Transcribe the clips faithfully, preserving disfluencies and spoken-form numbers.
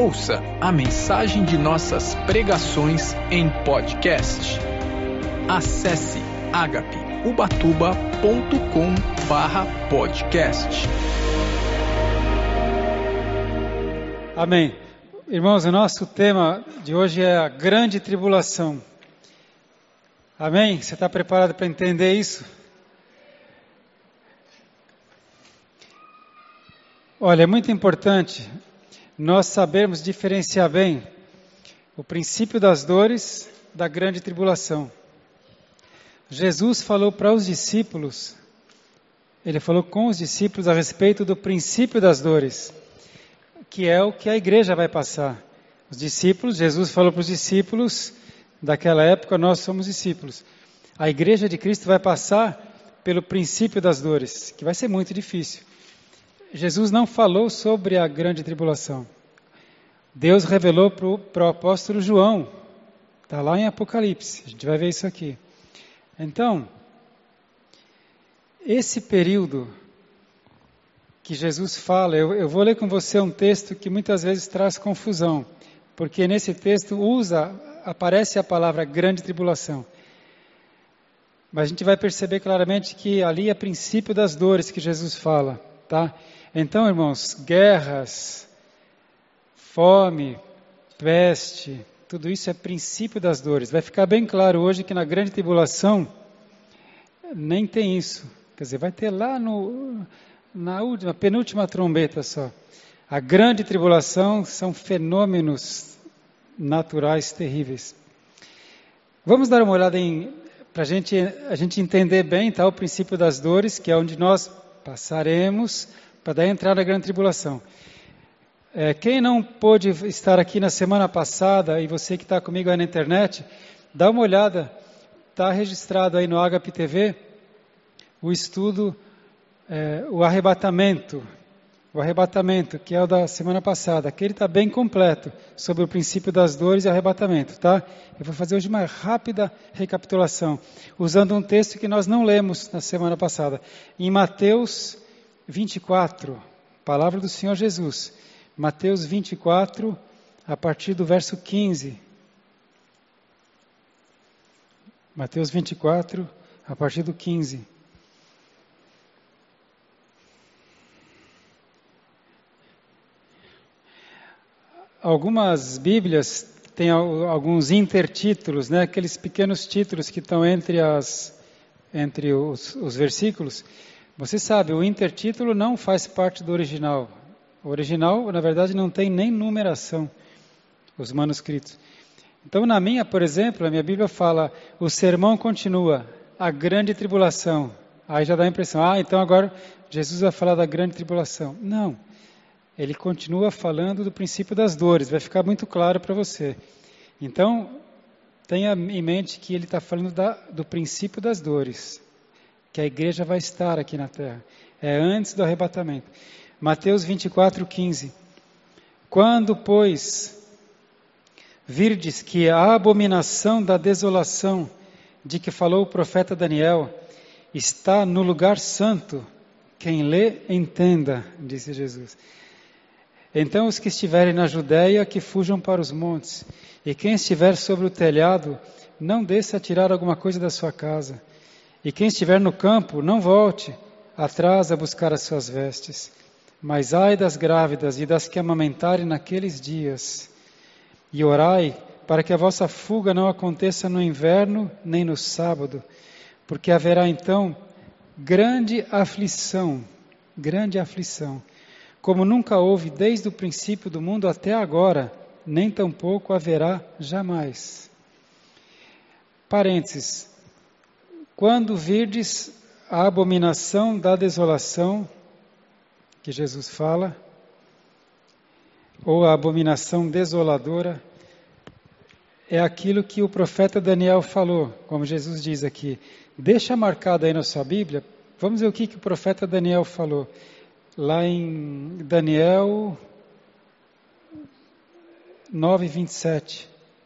Ouça a mensagem de nossas pregações em podcast. Acesse agape ubatuba ponto com barra podcast. Amém. Irmãos, o nosso tema de hoje é a grande tribulação. Amém? Você está preparado para entender isso? Olha, é muito importante nós sabermos diferenciar bem o princípio das dores da grande tribulação. Jesus falou para os discípulos, ele falou com os discípulos a respeito do princípio das dores, que é o que a igreja vai passar. Os discípulos, Jesus falou para os discípulos daquela época, nós somos discípulos. A igreja de Cristo vai passar pelo princípio das dores, que vai ser muito difícil. Jesus não falou sobre a grande tribulação. Deus revelou para o apóstolo João. Está lá em Apocalipse. A gente vai ver isso aqui. Então, esse período que Jesus fala, eu, eu vou ler com você um texto que muitas vezes traz confusão. Porque nesse texto usa, aparece a palavra grande tribulação. Mas a gente vai perceber claramente que ali é princípio das dores que Jesus fala. Tá? Então, irmãos, guerras, fome, peste, tudo isso é princípio das dores. Vai ficar bem claro hoje que na grande tribulação nem tem isso. Quer dizer, vai ter lá no, na última, penúltima trombeta só. A grande tribulação são fenômenos naturais terríveis. Vamos dar uma olhada em, para gente, a gente entender bem, tá, o princípio das dores, que é onde nós passaremos para daí entrar na grande tribulação. É, quem não pôde estar aqui na semana passada, e você que está comigo aí na internet, dá uma olhada, está registrado aí no Agape T V, o estudo, é, o arrebatamento, o arrebatamento, que é o da semana passada. Aquele está bem completo, sobre o princípio das dores e arrebatamento, tá? Eu vou fazer hoje uma rápida recapitulação, usando um texto que nós não lemos na semana passada, em Mateus vinte e quatro, palavra do Senhor Jesus. Mateus vinte e quatro, a partir do verso quinze. Mateus vinte e quatro, a partir do quinze. Algumas Bíblias têm alguns intertítulos, né? Aqueles pequenos títulos que estão entre, as, entre os, os versículos. Você sabe, o intertítulo não faz parte do original. O original, na verdade, não tem nem numeração, os manuscritos. Então, na minha, por exemplo, a minha Bíblia fala, o sermão continua, a grande tribulação. Aí já dá a impressão, ah, então agora Jesus vai falar da grande tribulação. Não, ele continua falando do princípio das dores, vai ficar muito claro para você. Então, tenha em mente que ele está falando da, do princípio das dores, que a igreja vai estar aqui na terra. É antes do arrebatamento. Mateus vinte e quatro, quinze. Quando, pois, virdes que a abominação da desolação, de que falou o profeta Daniel, está no lugar santo, quem lê, entenda, disse Jesus. Então os que estiverem na Judéia, que fujam para os montes, e quem estiver sobre o telhado, não desça a tirar alguma coisa da sua casa. E quem estiver no campo, não volte atrás a buscar as suas vestes. Mas ai das grávidas e das que amamentarem naqueles dias. E orai para que a vossa fuga não aconteça no inverno nem no sábado, porque haverá então grande aflição, grande aflição, como nunca houve desde o princípio do mundo até agora, nem tampouco haverá jamais. Parênteses. Quando virdes a abominação da desolação, que Jesus fala, ou a abominação desoladora, é aquilo que o profeta Daniel falou, como Jesus diz aqui. Deixa marcado aí na sua Bíblia, vamos ver o que, que o profeta Daniel falou. Lá em Daniel nove, vinte e sete.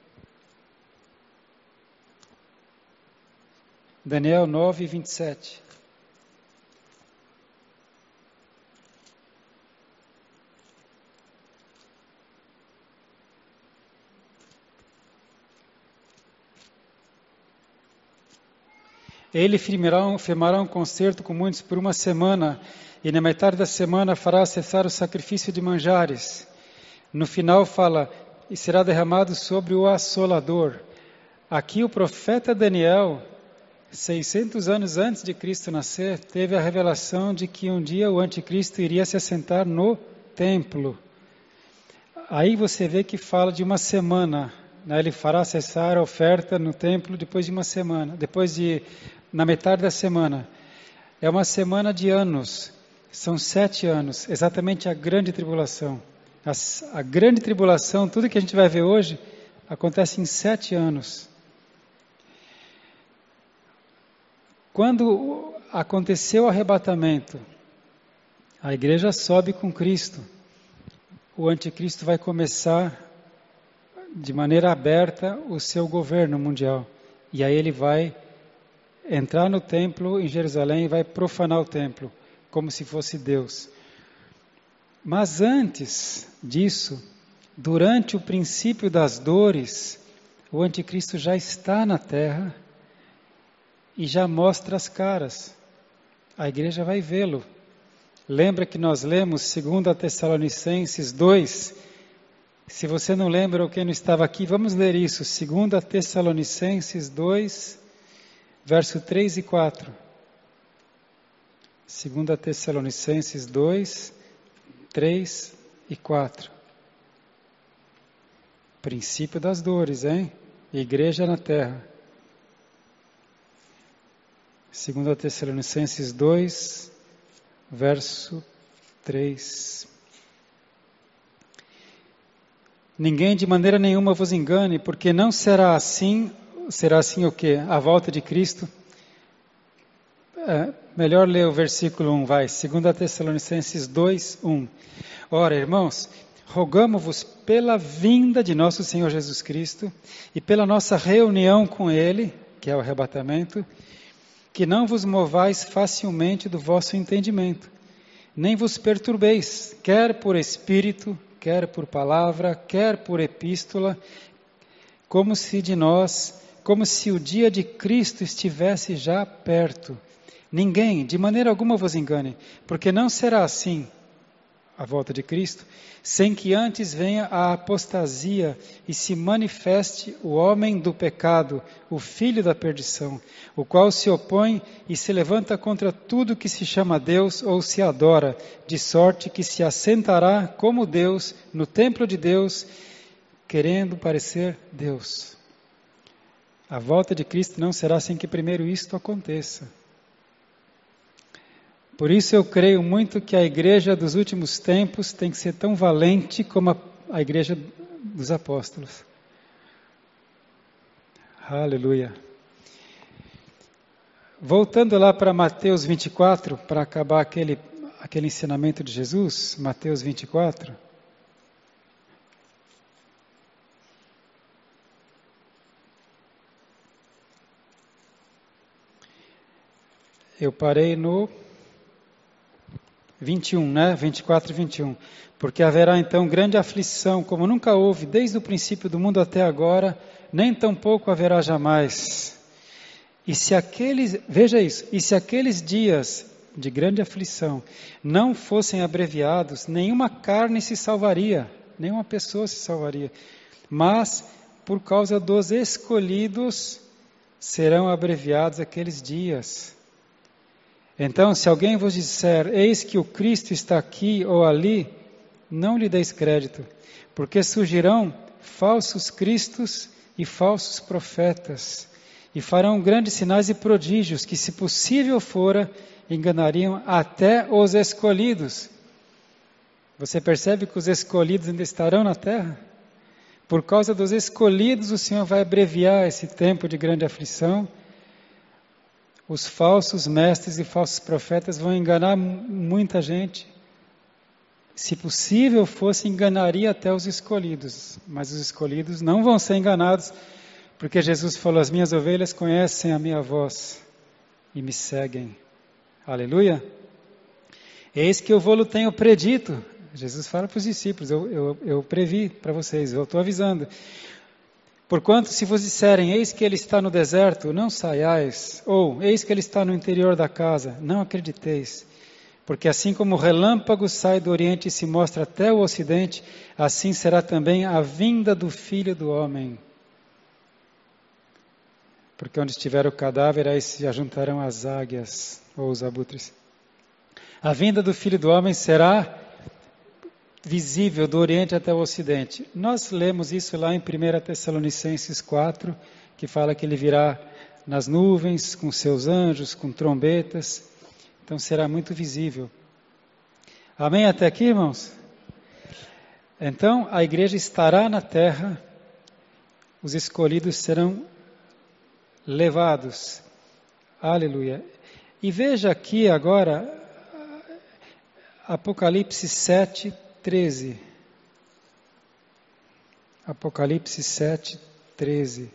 Daniel nove, vinte e sete. Ele firmará, firmará um concerto com muitos por uma semana, e na metade da semana fará cessar o sacrifício de manjares. No final fala, e será derramado sobre o assolador. Aqui o profeta Daniel, seiscentos anos antes de Cristo nascer, teve a revelação de que um dia o anticristo iria se assentar no templo. Aí você vê que fala de uma semana, né? Ele fará cessar a oferta no templo depois de uma semana, depois de, na metade da semana. É uma semana de anos, são sete anos, exatamente a grande tribulação. A, a grande tribulação, tudo que a gente vai ver hoje, acontece em sete anos. Quando aconteceu o arrebatamento, a igreja sobe com Cristo. O anticristo vai começar de maneira aberta o seu governo mundial. E aí ele vai entrar no templo em Jerusalém e vai profanar o templo, como se fosse Deus. Mas antes disso, durante o princípio das dores, o anticristo já está na terra e já mostra as caras. A igreja vai vê-lo. Lembra que nós lemos segunda Tessalonicenses dois? Se você não lembra ou quem não estava aqui, vamos ler isso. segunda Tessalonicenses dois, verso três e quatro. segunda Tessalonicenses dois, três e quatro. Princípio das dores, hein? Igreja na terra. segunda Tessalonicenses dois, verso três. Ninguém de maneira nenhuma vos engane, porque não será assim, será assim o quê? A volta de Cristo. É, melhor ler o versículo um, vai. segunda Tessalonicenses dois, um. Ora, irmãos, rogamo-vos pela vinda de nosso Senhor Jesus Cristo e pela nossa reunião com Ele, que é o arrebatamento, que não vos movais facilmente do vosso entendimento, nem vos perturbeis, quer por espírito, quer por palavra, quer por epístola, como se de nós, como se o dia de Cristo estivesse já perto. Ninguém, de maneira alguma, vos engane, porque não será assim a volta de Cristo, sem que antes venha a apostasia e se manifeste o homem do pecado, o filho da perdição, o qual se opõe e se levanta contra tudo que se chama Deus ou se adora, de sorte que se assentará como Deus no templo de Deus, querendo parecer Deus. A volta de Cristo não será sem que primeiro isto aconteça. Por isso eu creio muito que a igreja dos últimos tempos tem que ser tão valente como a, a igreja dos apóstolos. Aleluia. Voltando lá para Mateus vinte e quatro, para acabar aquele, aquele ensinamento de Jesus, Mateus vinte e quatro. Eu parei no vinte e um, né? vinte e quatro e vinte e um. Porque haverá então grande aflição, como nunca houve, desde o princípio do mundo até agora, nem tampouco haverá jamais. E se aqueles, veja isso, e se aqueles dias de grande aflição não fossem abreviados, nenhuma carne se salvaria, nenhuma pessoa se salvaria. Mas, por causa dos escolhidos, serão abreviados aqueles dias. Então, se alguém vos disser, eis que o Cristo está aqui ou ali, não lhe deis crédito, porque surgirão falsos cristos e falsos profetas, e farão grandes sinais e prodígios, que se possível fora, enganariam até os escolhidos. Você percebe que os escolhidos ainda estarão na terra? Por causa dos escolhidos, o Senhor vai abreviar esse tempo de grande aflição. Os falsos mestres e falsos profetas vão enganar muita gente. Se possível fosse, enganaria até os escolhidos. Mas os escolhidos não vão ser enganados, porque Jesus falou, as minhas ovelhas conhecem a minha voz e me seguem. Aleluia. Eis que eu vou-lo tenho predito. Jesus fala para os discípulos, eu, eu, eu previ para vocês, eu estou avisando. Porquanto se vos disserem, eis que ele está no deserto, não saiais, ou eis que ele está no interior da casa, não acrediteis. Porque assim como o relâmpago sai do oriente e se mostra até o ocidente, assim será também a vinda do Filho do Homem. Porque onde estiver o cadáver, aí se ajuntarão as águias, ou os abutres. A vinda do Filho do Homem será visível do Oriente até o Ocidente. Nós lemos isso lá em primeira Tessalonicenses quatro, que fala que ele virá nas nuvens, com seus anjos, com trombetas. Então será muito visível. Amém até aqui, irmãos? Então a igreja estará na terra, os escolhidos serão levados. Aleluia. E veja aqui agora, Apocalipse sete, treze. Apocalipse sete, treze.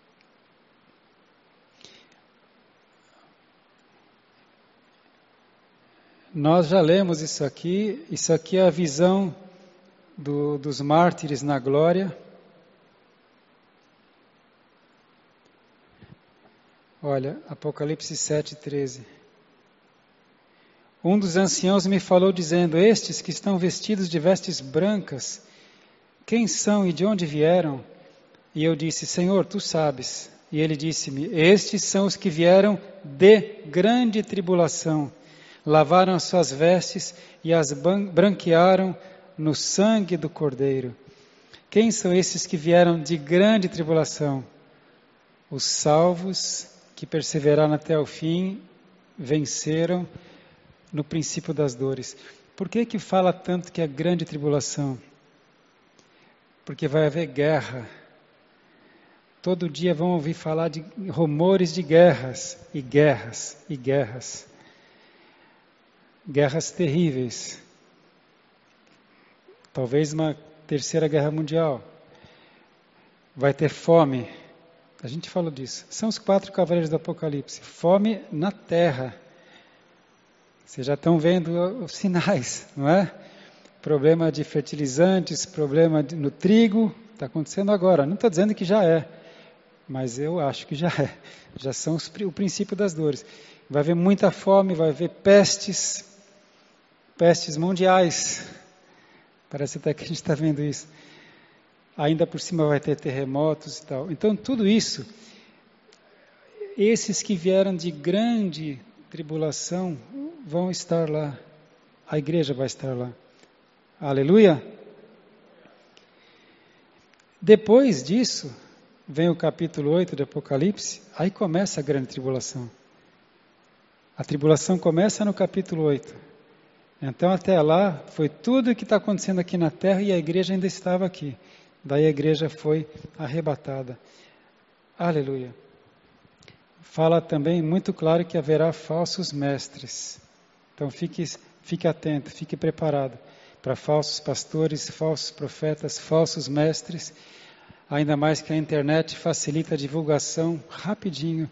Nós já lemos isso aqui, isso aqui é a visão do, dos mártires na glória. Olha, Apocalipse sete, treze. Um dos anciãos me falou dizendo, estes que estão vestidos de vestes brancas, quem são e de onde vieram? E eu disse, Senhor, tu sabes. E ele disse-me, estes são os que vieram de grande tribulação, lavaram as suas vestes e as branquearam no sangue do Cordeiro. Quem são esses que vieram de grande tribulação? Os salvos que perseveraram até o fim, venceram no princípio das dores. Por que que fala tanto que é grande tribulação? Porque vai haver guerra. Todo dia vão ouvir falar de rumores de guerras, e guerras, e guerras. Guerras terríveis. Talvez uma terceira guerra mundial. Vai ter fome. A gente falou disso. São os quatro cavaleiros do Apocalipse. Fome na terra. Vocês já estão vendo os sinais, não é? Problema de fertilizantes, problema de, no trigo, está acontecendo agora. Não estou dizendo que já é, mas eu acho que já é. Já são os, o princípio das dores. Vai haver muita fome, vai haver pestes, pestes mundiais. Parece até que a gente está vendo isso. Ainda por cima vai ter terremotos e tal. Então tudo isso, esses que vieram de grande tribulação vão estar lá. A igreja vai estar lá. Aleluia! Depois disso, vem o capítulo oito de Apocalipse, aí começa a grande tribulação. A tribulação começa no capítulo oito. Então até lá, foi tudo o que está acontecendo aqui na terra e a igreja ainda estava aqui. Daí a igreja foi arrebatada. Aleluia! Fala também muito claro que haverá falsos mestres. Então fique, fique atento, fique preparado para falsos pastores, falsos profetas, falsos mestres. Ainda mais que a internet facilita a divulgação rapidinho.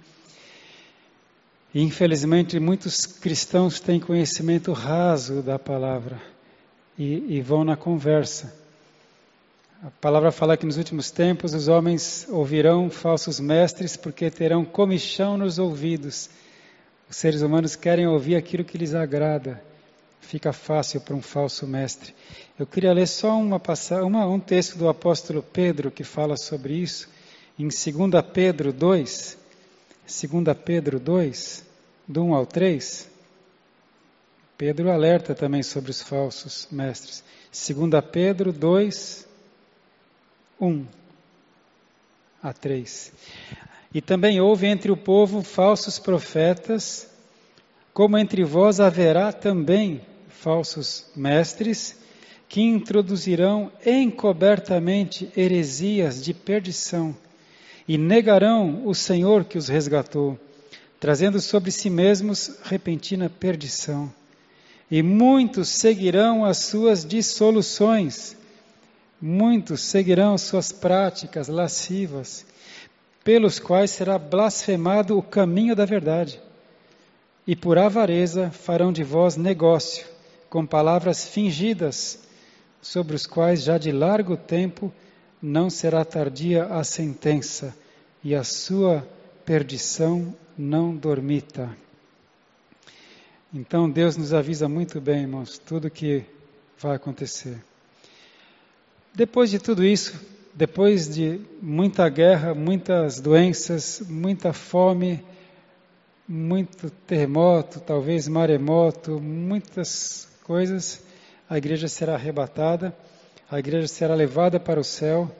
E infelizmente muitos cristãos têm conhecimento raso da palavra e, e vão na conversa. A palavra fala que nos últimos tempos os homens ouvirão falsos mestres porque terão comichão nos ouvidos. Os seres humanos querem ouvir aquilo que lhes agrada. Fica fácil para um falso mestre. Eu queria ler só uma passagem, uma, um texto do apóstolo Pedro que fala sobre isso. Em segunda Pedro dois, segunda Pedro dois, do um ao três. Pedro alerta também sobre os falsos mestres. segunda Pedro dois, um a três. E também houve entre o povo falsos profetas, como entre vós haverá também falsos mestres, que introduzirão encobertamente heresias de perdição, e negarão o Senhor que os resgatou, trazendo sobre si mesmos repentina perdição. E muitos seguirão as suas dissoluções, muitos seguirão as suas práticas lascivas, pelos quais será blasfemado o caminho da verdade. E por avareza farão de vós negócio, com palavras fingidas, sobre os quais já de largo tempo não será tardia a sentença, e a sua perdição não dormita. Então Deus nos avisa muito bem, irmãos, tudo que vai acontecer. Depois de tudo isso, depois de muita guerra, muitas doenças, muita fome, muito terremoto, talvez maremoto, muitas coisas, a igreja será arrebatada, a igreja será levada para o céu,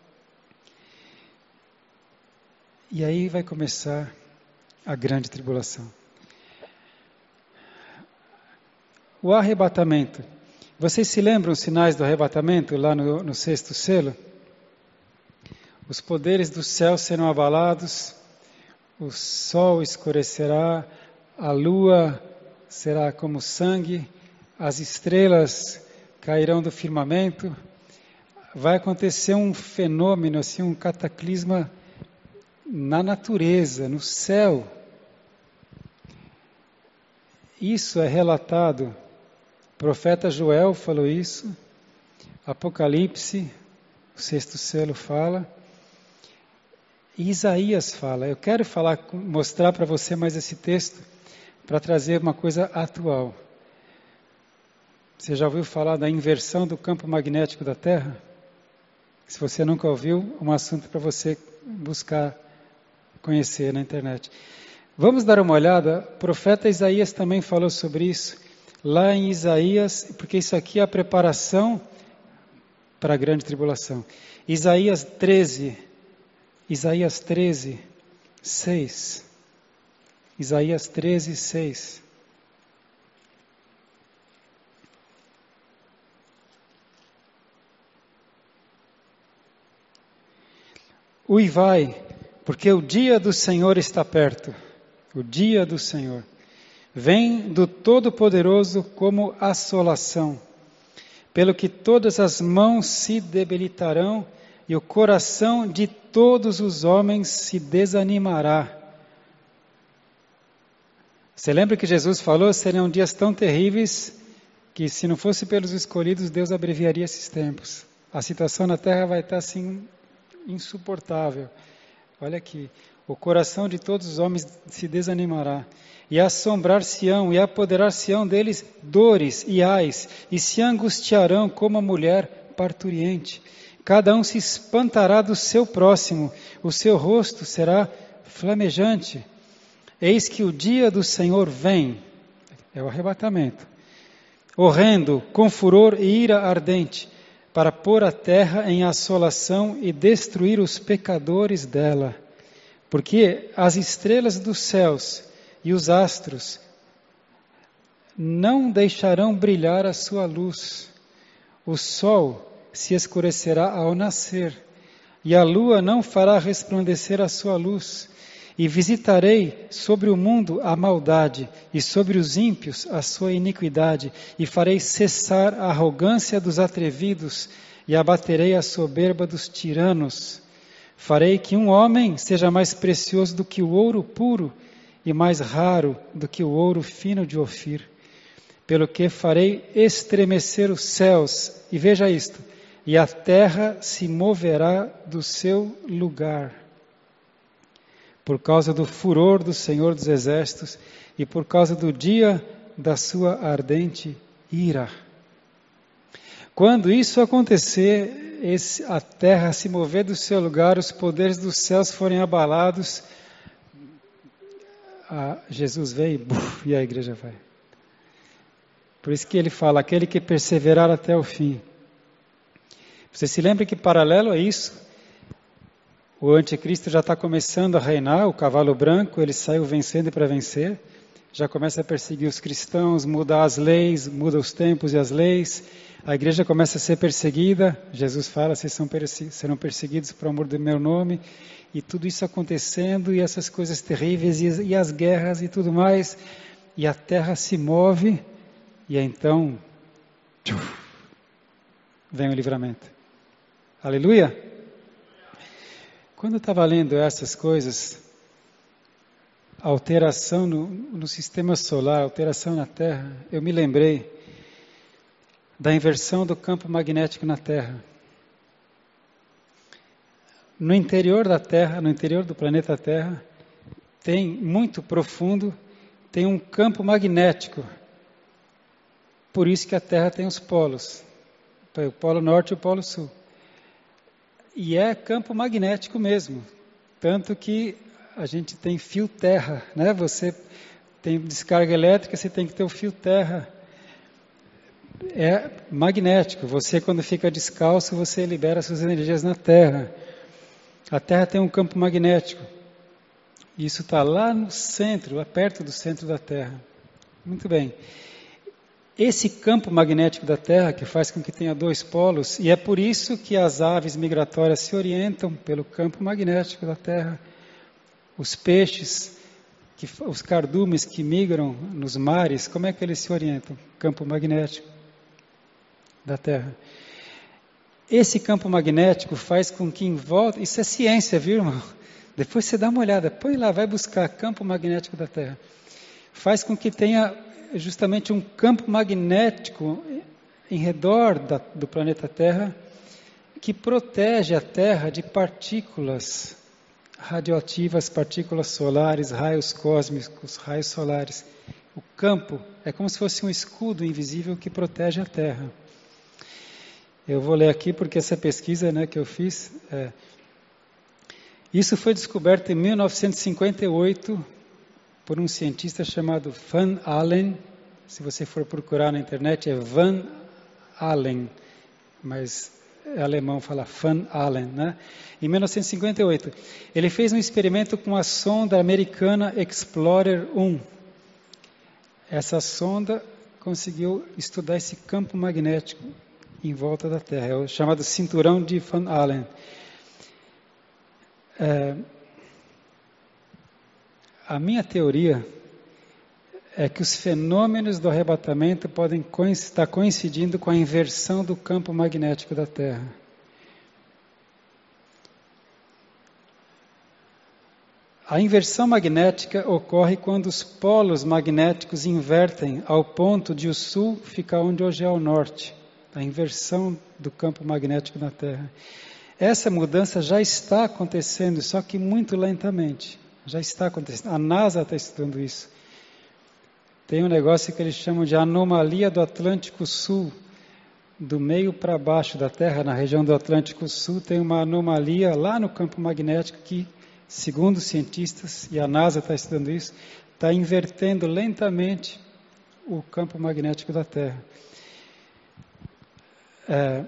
e aí vai começar a grande tribulação. O arrebatamento. Vocês se lembram os sinais do arrebatamento lá no, no sexto selo? Os poderes do céu serão abalados, o sol escurecerá, a lua será como sangue, as estrelas cairão do firmamento. Vai acontecer um fenômeno, assim, um cataclisma na natureza, no céu. Isso é relatado. O profeta Joel falou isso, Apocalipse, o sexto selo fala, e Isaías fala. Eu quero falar, mostrar para você mais esse texto, para trazer uma coisa atual. Você já ouviu falar da inversão do campo magnético da Terra? Se você nunca ouviu, é um assunto para você buscar conhecer na internet. Vamos dar uma olhada, o profeta Isaías também falou sobre isso, lá em Isaías, porque isso aqui é a preparação para a grande tribulação. Isaías treze, Isaías treze, seis. Isaías treze, seis. Uivai, porque o dia do Senhor está perto. O dia do Senhor vem do Todo-Poderoso como assolação, pelo que todas as mãos se debilitarão e o coração de todos os homens se desanimará. Você lembra que Jesus falou, seriam dias tão terríveis que se não fosse pelos escolhidos, Deus abreviaria esses tempos. A situação na terra vai estar assim insuportável. Olha aqui, o coração de todos os homens se desanimará, e assombrar-se-ão, e apoderar-se-ão deles dores e ais, e se angustiarão como a mulher parturiente. Cada um se espantará do seu próximo, o seu rosto será flamejante. Eis que o dia do Senhor vem, é o arrebatamento, horrendo, com furor e ira ardente, para pôr a terra em assolação e destruir os pecadores dela. Porque as estrelas dos céus e os astros não deixarão brilhar a sua luz. O sol se escurecerá ao nascer, e a lua não fará resplandecer a sua luz. E visitarei sobre o mundo a maldade, e sobre os ímpios a sua iniquidade, e farei cessar a arrogância dos atrevidos, e abaterei a soberba dos tiranos. Farei que um homem seja mais precioso do que o ouro puro, e mais raro do que o ouro fino de Ofir. Pelo que farei estremecer os céus, e veja isto, e a terra se moverá do seu lugar. Por causa do furor do Senhor dos Exércitos e por causa do dia da sua ardente ira. Quando isso acontecer, esse, a terra se mover do seu lugar, os poderes dos céus forem abalados, a Jesus vem buf, e a igreja vai. Por isso que ele fala, aquele que perseverar até o fim. Você se lembra que paralelo a isso, o anticristo já está começando a reinar, o cavalo branco, ele saiu vencendo para vencer, já começa a perseguir os cristãos, muda as leis, muda os tempos e as leis, a igreja começa a ser perseguida, Jesus fala, vocês são perse- serão perseguidos por amor do meu nome, e tudo isso acontecendo, e essas coisas terríveis, e, e as guerras e tudo mais, e a terra se move, e então, tchuf, vem o livramento. Aleluia! Quando eu estava lendo essas coisas, alteração no, no sistema solar, alteração na Terra, eu me lembrei da inversão do campo magnético na Terra. no interior da Terra, no interior do planeta Terra, tem muito profundo, tem um campo magnético. Por isso que a Terra tem os polos, o Polo Norte e o Polo Sul. E é campo magnético mesmo, tanto que a gente tem fio terra, né? Você tem descarga elétrica, você tem que ter o fio terra. É magnético. Você, quando fica descalço, você libera suas energias na Terra. A Terra tem um campo magnético. Isso está lá no centro, lá perto do centro da Terra. Muito bem. Esse campo magnético da Terra, que faz com que tenha dois polos, e é por isso que as aves migratórias se orientam pelo campo magnético da Terra. Os peixes, que, os cardumes que migram nos mares, como é que eles se orientam? Campo magnético da Terra. Esse campo magnético faz com que em volta... Isso é ciência, viu, irmão? Depois você dá uma olhada, põe lá, vai buscar campo magnético da Terra. Faz com que tenha justamente um campo magnético em redor da, do planeta Terra que protege a Terra de partículas radioativas, partículas solares, raios cósmicos, raios solares. O campo é como se fosse um escudo invisível que protege a Terra. Eu vou ler aqui porque essa pesquisa, né, que eu fiz, é, isso foi descoberto em mil novecentos e cinquenta e oito por um cientista chamado Van Allen. Se você for procurar na internet é Van Allen, mas é alemão, fala Van Allen, né? Em mil novecentos e cinquenta e oito, ele fez um experimento com a sonda americana Explorer um. Essa sonda conseguiu estudar esse campo magnético em volta da Terra, é o chamado cinturão de Van Allen. É, a minha teoria é que os fenômenos do arrebatamento podem estar coincidindo com a inversão do campo magnético da Terra. A inversão magnética ocorre quando os polos magnéticos invertem ao ponto de o sul ficar onde hoje é o norte. A inversão do campo magnético na Terra. Essa mudança já está acontecendo, só que muito lentamente. Já está acontecendo. A NASA está estudando isso. Tem um negócio que eles chamam de anomalia do Atlântico Sul. Do meio para baixo da Terra, na região do Atlântico Sul, tem uma anomalia lá no campo magnético que, segundo os cientistas, e a NASA está estudando isso, está invertendo lentamente o campo magnético da Terra. É,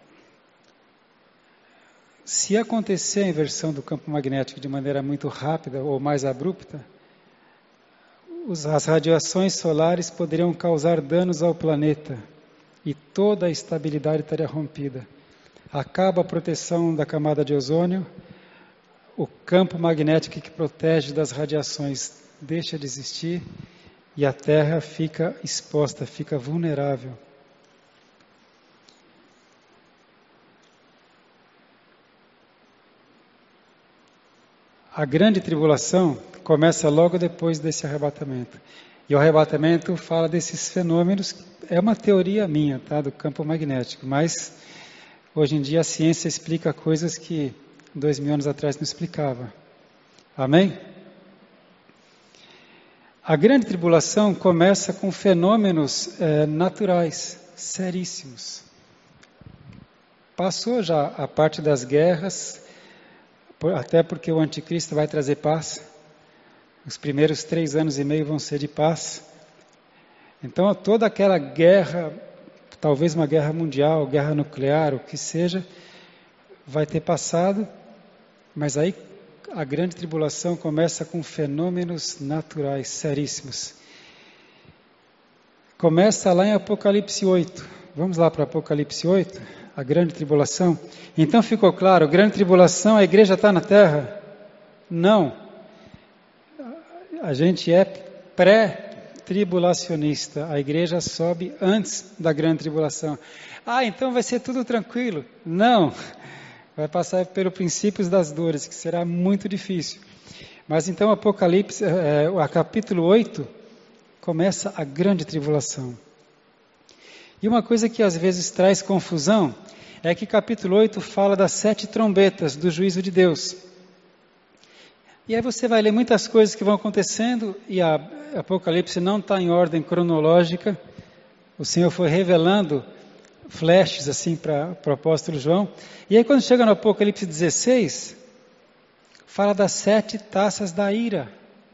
se acontecer a inversão do campo magnético de maneira muito rápida ou mais abrupta, os, as radiações solares poderiam causar danos ao planeta e toda a estabilidade estaria rompida. Acaba a proteção da camada de ozônio, o campo magnético que protege das radiações deixa de existir e a Terra fica exposta, fica vulnerável. A grande tribulação começa logo depois desse arrebatamento. E o arrebatamento fala desses fenômenos, é uma teoria minha, tá, do campo magnético, mas hoje em dia a ciência explica coisas que dois mil anos atrás não explicava. Amém? A grande tribulação começa com fenômenos é, naturais, seríssimos. Passou já a parte das guerras, até porque o anticristo vai trazer paz. Os primeiros três anos e meio vão ser de paz. Então toda aquela guerra, talvez uma guerra mundial, guerra nuclear, o que seja, vai ter passado, mas aí a grande tribulação começa com fenômenos naturais seríssimos. Começa lá em Apocalipse oito. Vamos lá para Apocalipse oito? A grande tribulação. Então ficou claro, a grande tribulação, a igreja está na terra? Não. A gente é pré-tribulacionista. A igreja sobe antes da grande tribulação. Ah, então vai ser tudo tranquilo. Não. Vai passar pelos princípios das dores, que será muito difícil. Mas então Apocalipse, é, o capítulo oito, começa a grande tribulação. E uma coisa que às vezes traz confusão é que capítulo oito fala das sete trombetas do juízo de Deus. E aí você vai ler muitas coisas que vão acontecendo, e a Apocalipse não está em ordem cronológica. O Senhor foi revelando flashes assim para o apóstolo João. E aí quando chega no Apocalipse dezesseis, fala das sete taças da ira.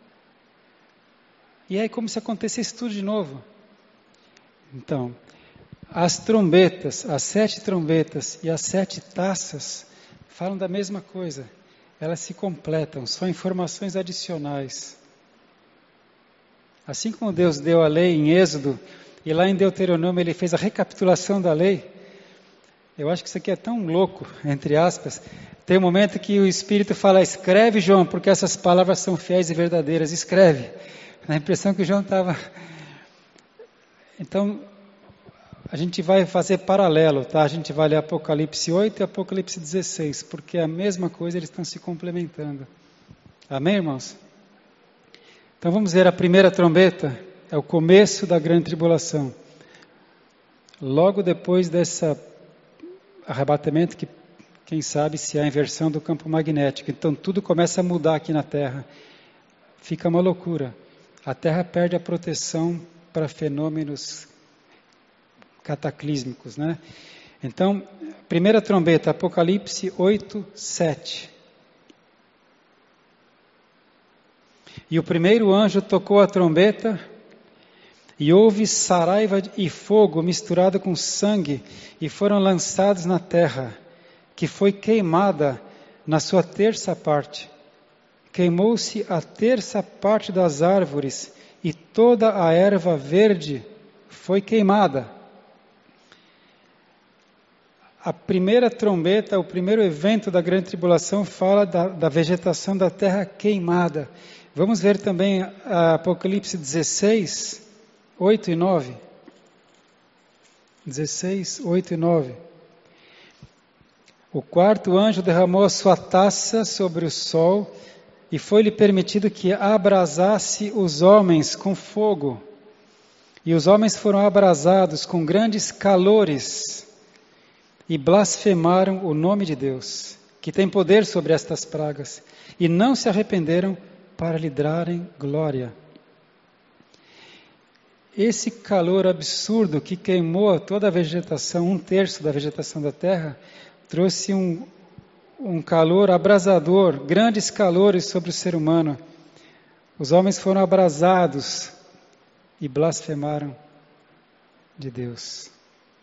E aí como se acontecesse tudo de novo. Então, as trombetas, as sete trombetas e as sete taças falam da mesma coisa. Elas se completam, são informações adicionais. Assim como Deus deu a lei em Êxodo, e lá em Deuteronômio ele fez a recapitulação da lei, eu acho que isso aqui é tão louco, entre aspas. Tem um momento que o Espírito fala, escreve, João, porque essas palavras são fiéis e verdadeiras, escreve. Dá a impressão que o João estava... Então, a gente vai fazer paralelo, tá? A gente vai ler Apocalipse oito e Apocalipse dezesseis, porque é a mesma coisa, eles estão se complementando. Amém, irmãos? Então vamos ver a primeira trombeta, é o começo da grande tribulação. Logo depois desse arrebatamento, que quem sabe se é a inversão do campo magnético. Então tudo começa a mudar aqui na Terra. Fica uma loucura. A Terra perde a proteção para fenômenos cataclísmicos, né? Então, primeira trombeta, Apocalipse oito, sete. E o primeiro anjo tocou a trombeta, e houve saraiva e fogo misturado com sangue, e foram lançados na terra, que foi queimada na sua terça parte. Queimou-se a terça parte das árvores, e toda a erva verde foi queimada. A primeira trombeta, o primeiro evento da grande tribulação fala da, da vegetação da terra queimada. Vamos ver também a Apocalipse dezesseis, oito e nove. dezesseis, oito e nove. O quarto anjo derramou a sua taça sobre o sol e foi-lhe permitido que abrasasse os homens com fogo. E os homens foram abrasados com grandes calores e blasfemaram o nome de Deus, que tem poder sobre estas pragas, e não se arrependeram para lhe darem glória. Esse calor absurdo que queimou toda a vegetação, um terço da vegetação da terra, trouxe um, um calor abrasador, grandes calores sobre o ser humano. Os homens foram abrasados e blasfemaram de Deus.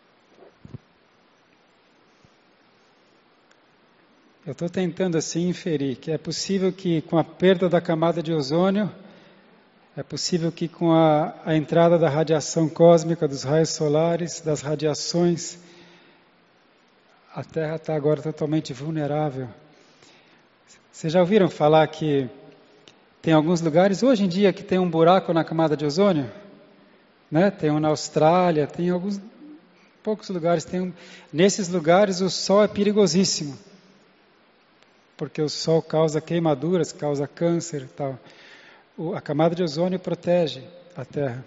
Eu estou tentando assim inferir que é possível que com a perda da camada de ozônio, é possível que com a, a entrada da radiação cósmica, dos raios solares, das radiações, a Terra está agora totalmente vulnerável. Vocês já ouviram falar que tem alguns lugares, hoje em dia, que tem um buraco na camada de ozônio? Né? Tem um na Austrália, tem alguns, poucos lugares. Tem um, nesses lugares o sol é perigosíssimo, porque o sol causa queimaduras, causa câncer e tal. O, a camada de ozônio protege a Terra.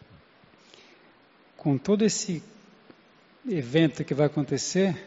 Com todo esse evento que vai acontecer,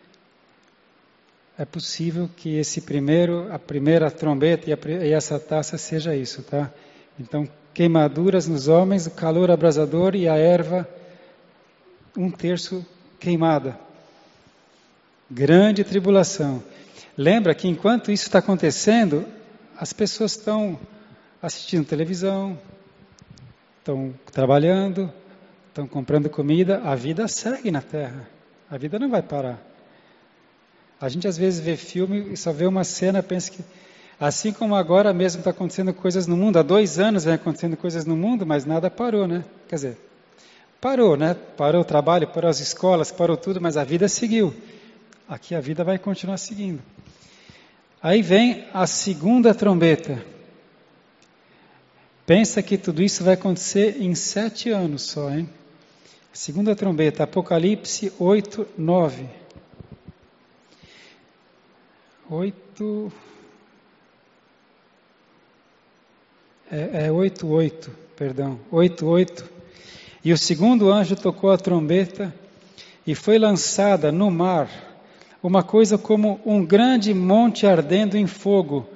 é possível que esse primeiro, a primeira trombeta e, a, e essa taça seja isso, tá? Então, queimaduras nos homens, o calor abrasador e a erva, um terço queimada. Grande tribulação. Lembra que enquanto isso está acontecendo, as pessoas estão assistindo televisão, estão trabalhando, estão comprando comida, a vida segue na Terra, a vida não vai parar. A gente às vezes vê filme e só vê uma cena, pensa que, assim como agora mesmo está acontecendo coisas no mundo, há dois anos vem acontecendo coisas no mundo, mas nada parou, né? Quer dizer, parou, né? Parou o trabalho, parou as escolas, parou tudo, mas a vida seguiu. Aqui a vida vai continuar seguindo. Aí vem a segunda trombeta. Pensa que tudo isso vai acontecer em sete anos só, hein? Segunda trombeta, Apocalipse oito, nove. Oito... É, é oito, oito, perdão. Oito, oito. E o segundo anjo tocou a trombeta e foi lançada no mar uma coisa como um grande monte ardendo em fogo.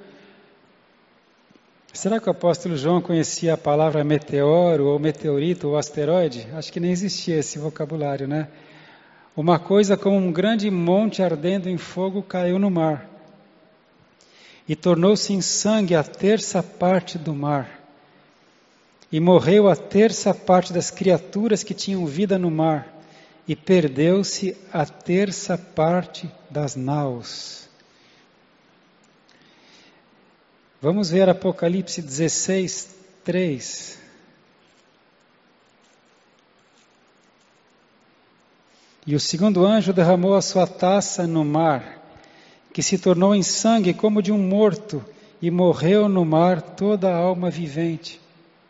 Será que o apóstolo João conhecia a palavra meteoro, ou meteorito, ou asteroide? Acho que nem existia esse vocabulário, né? Uma coisa como um grande monte ardendo em fogo caiu no mar, e tornou-se em sangue a terça parte do mar. E morreu a terça parte das criaturas que tinham vida no mar, e perdeu-se a terça parte das naus. Vamos ver Apocalipse dezesseis, três. E o segundo anjo derramou a sua taça no mar, que se tornou em sangue como de um morto, e morreu no mar toda a alma vivente.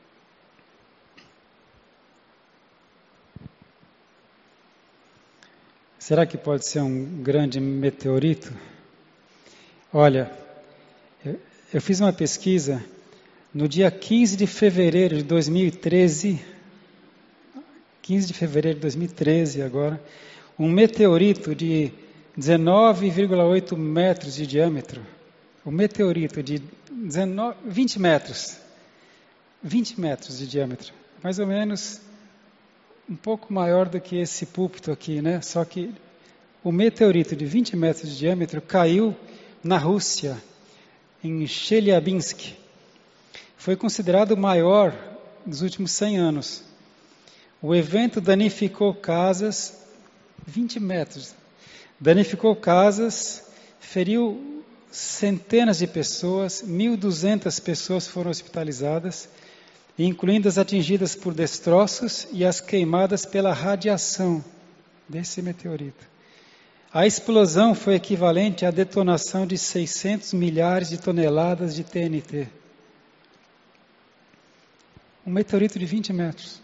Será que pode ser um grande meteorito? Olha, eu, eu fiz uma pesquisa no dia quinze de fevereiro de dois mil e treze, quinze de fevereiro de dois mil e treze agora, um meteorito de dezenove vírgula oito metros de diâmetro, um meteorito de dezenove, vinte metros, vinte metros de diâmetro, mais ou menos um pouco maior do que esse púlpito aqui, né? Só que o meteorito de vinte metros de diâmetro caiu na Rússia, em Chelyabinsk. Foi considerado o maior dos últimos cem anos. O evento danificou casas, vinte metros, danificou casas, feriu centenas de pessoas, mil e duzentas pessoas foram hospitalizadas, incluindo as atingidas por destroços e as queimadas pela radiação desse meteorito. A explosão foi equivalente à detonação de seiscentos milhares de toneladas de T N T. Um meteorito de vinte metros.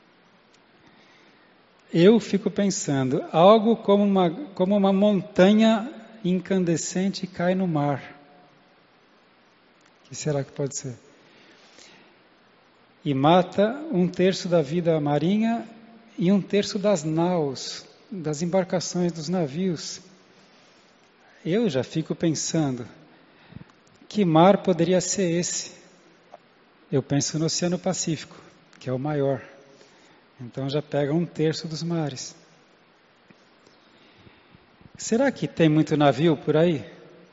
Eu fico pensando, algo como uma, como uma montanha incandescente cai no mar. O que será que pode ser? E mata um terço da vida marinha e um terço das naus, das embarcações dos navios. Eu já fico pensando, que mar poderia ser esse? Eu penso no Oceano Pacífico, que é o maior. Então já pega um terço dos mares. Será que tem muito navio por aí?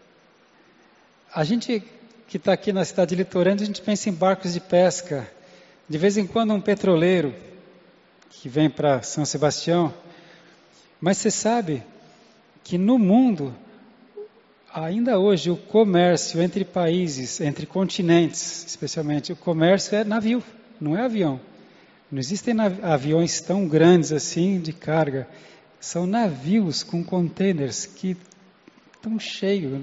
A gente que está aqui na cidade litorânea, a gente pensa em barcos de pesca. De vez em quando um petroleiro que vem para São Sebastião. Mas você sabe que no mundo, ainda hoje, o comércio entre países, entre continentes, especialmente, o comércio é navio, não é avião. Não existem nav- aviões tão grandes assim de carga. São navios com containers que estão cheios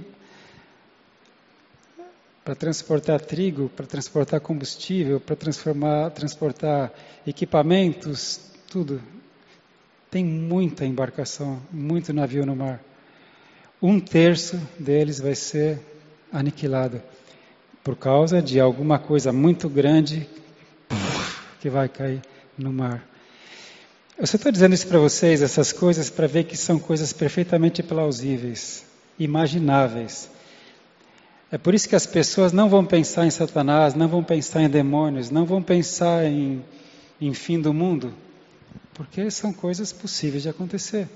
para transportar trigo, para transportar combustível, para transformar, transportar equipamentos, tudo. Tem muita embarcação, muito navio no mar. Um terço deles vai ser aniquilado por causa de alguma coisa muito grande que vai cair no mar. Eu só estou dizendo isso para vocês, essas coisas, para ver que são coisas perfeitamente plausíveis, imagináveis. É por isso que as pessoas não vão pensar em Satanás, não vão pensar em demônios, não vão pensar em, em fim do mundo, porque são coisas possíveis de acontecer.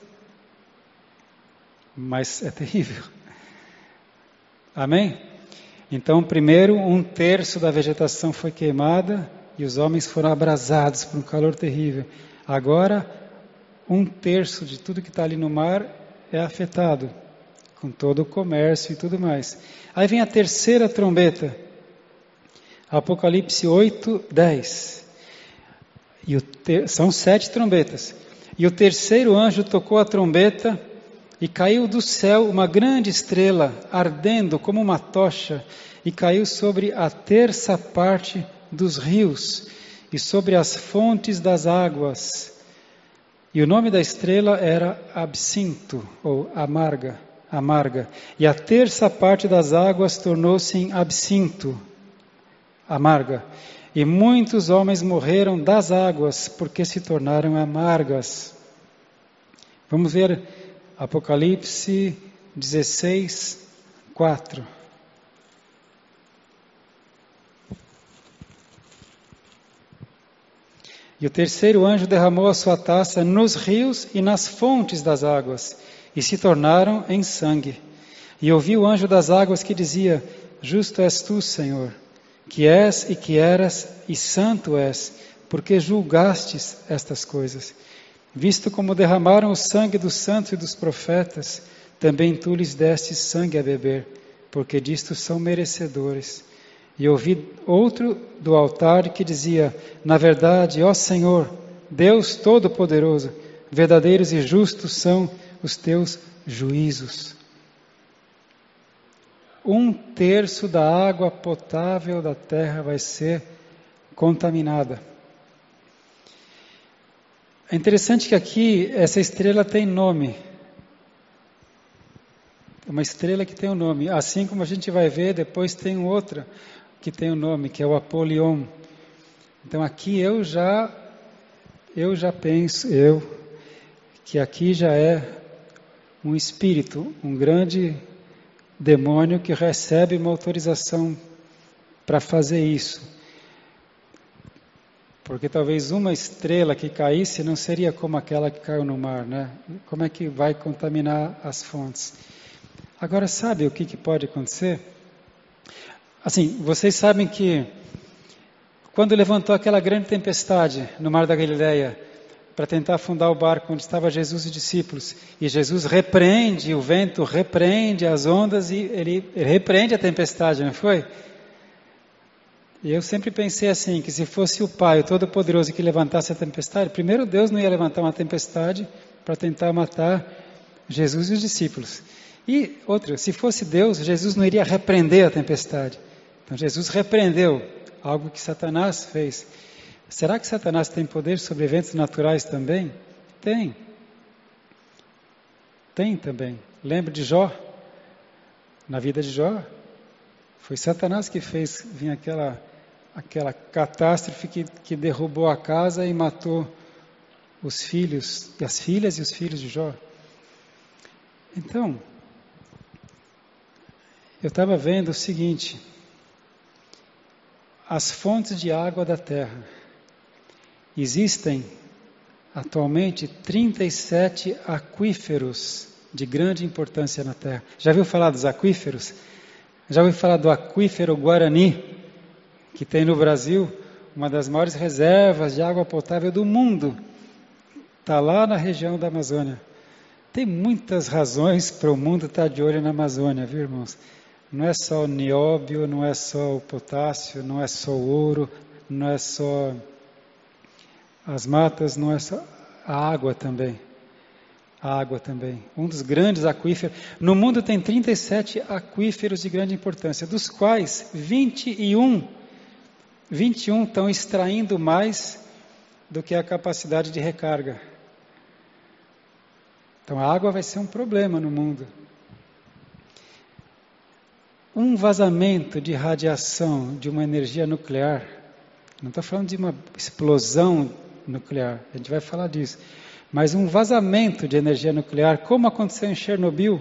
Mas é terrível. Amém? Então, primeiro, um terço da vegetação foi queimada e os homens foram abrasados por um calor terrível. Agora, um terço de tudo que está ali no mar é afetado, com todo o comércio e tudo mais. Aí vem a terceira trombeta, Apocalipse oito, dez. E o ter... São sete trombetas. E o terceiro anjo tocou a trombeta e caiu do céu uma grande estrela, ardendo como uma tocha, e caiu sobre a terça parte dos rios e sobre as fontes das águas. E o nome da estrela era Absinto, ou amarga, amarga. E a terça parte das águas tornou-se em absinto, amarga. E muitos homens morreram das águas, porque se tornaram amargas. Vamos ver Apocalipse dezesseis, quatro. E o terceiro anjo derramou a sua taça nos rios e nas fontes das águas, e se tornaram em sangue. E ouvi o anjo das águas que dizia: Justo és tu, Senhor, que és e que eras, e santo és, porque julgastes estas coisas. Visto como derramaram o sangue dos santos e dos profetas, também tu lhes destes sangue a beber, porque disto são merecedores. E ouvi outro do altar que dizia: Na verdade, ó Senhor, Deus Todo-Poderoso, verdadeiros e justos são os teus juízos. Um terço da água potável da terra vai ser contaminada. É interessante que aqui essa estrela tem nome. É uma estrela que tem um nome. Assim como a gente vai ver, depois tem outra que tem um nome, que é o Apolion. Então aqui eu já, eu já penso, eu, que aqui já é um espírito, um grande demônio que recebe uma autorização para fazer isso. Porque talvez uma estrela que caísse não seria como aquela que caiu no mar, né? Como é que vai contaminar as fontes? Agora, sabe o que, que pode acontecer? Assim, vocês sabem que quando levantou aquela grande tempestade no mar da Galileia para tentar afundar o barco onde estava Jesus e os discípulos, e Jesus repreende o vento, repreende as ondas e ele, ele repreende a tempestade, não foi? E eu sempre pensei assim, que se fosse o Pai, o Todo-Poderoso, que levantasse a tempestade, primeiro Deus não ia levantar uma tempestade para tentar matar Jesus e os discípulos. E outra, se fosse Deus, Jesus não iria repreender a tempestade. Então Jesus repreendeu algo que Satanás fez. Será que Satanás tem poder sobre eventos naturais também? Tem. Tem também. Lembra de Jó? Na vida de Jó, foi Satanás que fez vir aquela, aquela catástrofe que, que derrubou a casa e matou os filhos, as filhas e os filhos de Jó. Então, eu estava vendo o seguinte: as fontes de água da terra. Existem atualmente trinta e sete aquíferos de grande importância na terra. Já ouviu falar dos aquíferos? Já ouviu falar do aquífero Guarani, que tem no Brasil uma das maiores reservas de água potável do mundo? Está lá na região da Amazônia. Tem muitas razões para o mundo estar de olho na Amazônia, viu, irmãos? Não é só o nióbio, não é só o potássio, não é só o ouro, não é só as matas, não é só a água também. A água também. Um dos grandes aquíferos. No mundo tem trinta e sete aquíferos de grande importância, dos quais vinte e um, vinte e um estão extraindo mais do que a capacidade de recarga. Então a água vai ser um problema no mundo. Um vazamento de radiação de uma energia nuclear, não estou falando de uma explosão nuclear, a gente vai falar disso, mas um vazamento de energia nuclear, como aconteceu em Chernobyl,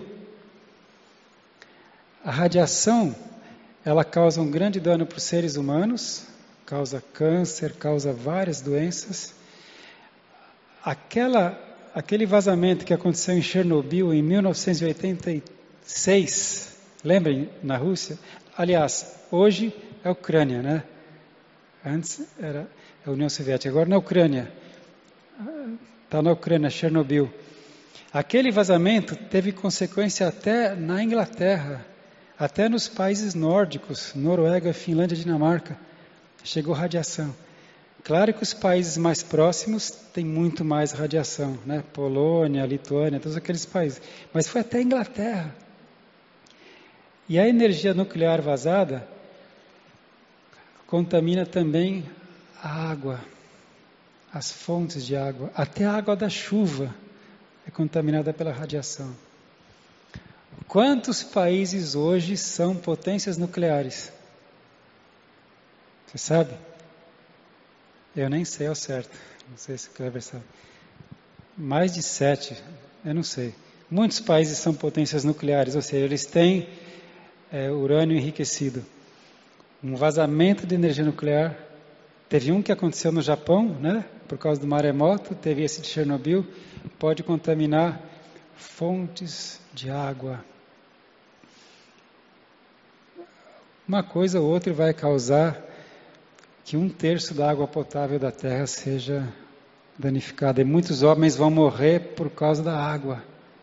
a radiação, ela causa um grande dano para os seres humanos, causa câncer, causa várias doenças. Aquela, aquele vazamento que aconteceu em Chernobyl em mil novecentos e oitenta e seis, lembrem, na Rússia? Aliás, hoje é a Ucrânia, né? Antes era a União Soviética, agora na Ucrânia. Está na Ucrânia, Chernobyl. Aquele vazamento teve consequência até na Inglaterra, até nos países nórdicos, Noruega, Finlândia, Dinamarca. Chegou radiação. Claro que os países mais próximos têm muito mais radiação, né? Polônia, Lituânia, todos aqueles países. Mas foi até a Inglaterra. E a energia nuclear vazada contamina também a água, as fontes de água. Até a água da chuva é contaminada pela radiação. Quantos países hoje são potências nucleares? Você sabe? Eu nem sei ao certo. Não sei se o Cleber sabe. Mais de sete, eu não sei. Muitos países são potências nucleares, ou seja, eles têm é, urânio enriquecido. Um vazamento de energia nuclear. Teve um que aconteceu no Japão, né? Por causa do maremoto, teve esse de Chernobyl, pode contaminar fontes de água. Uma coisa ou outra vai causar que um terço da água potável da terra seja danificada. E muitos homens vão morrer por causa da água.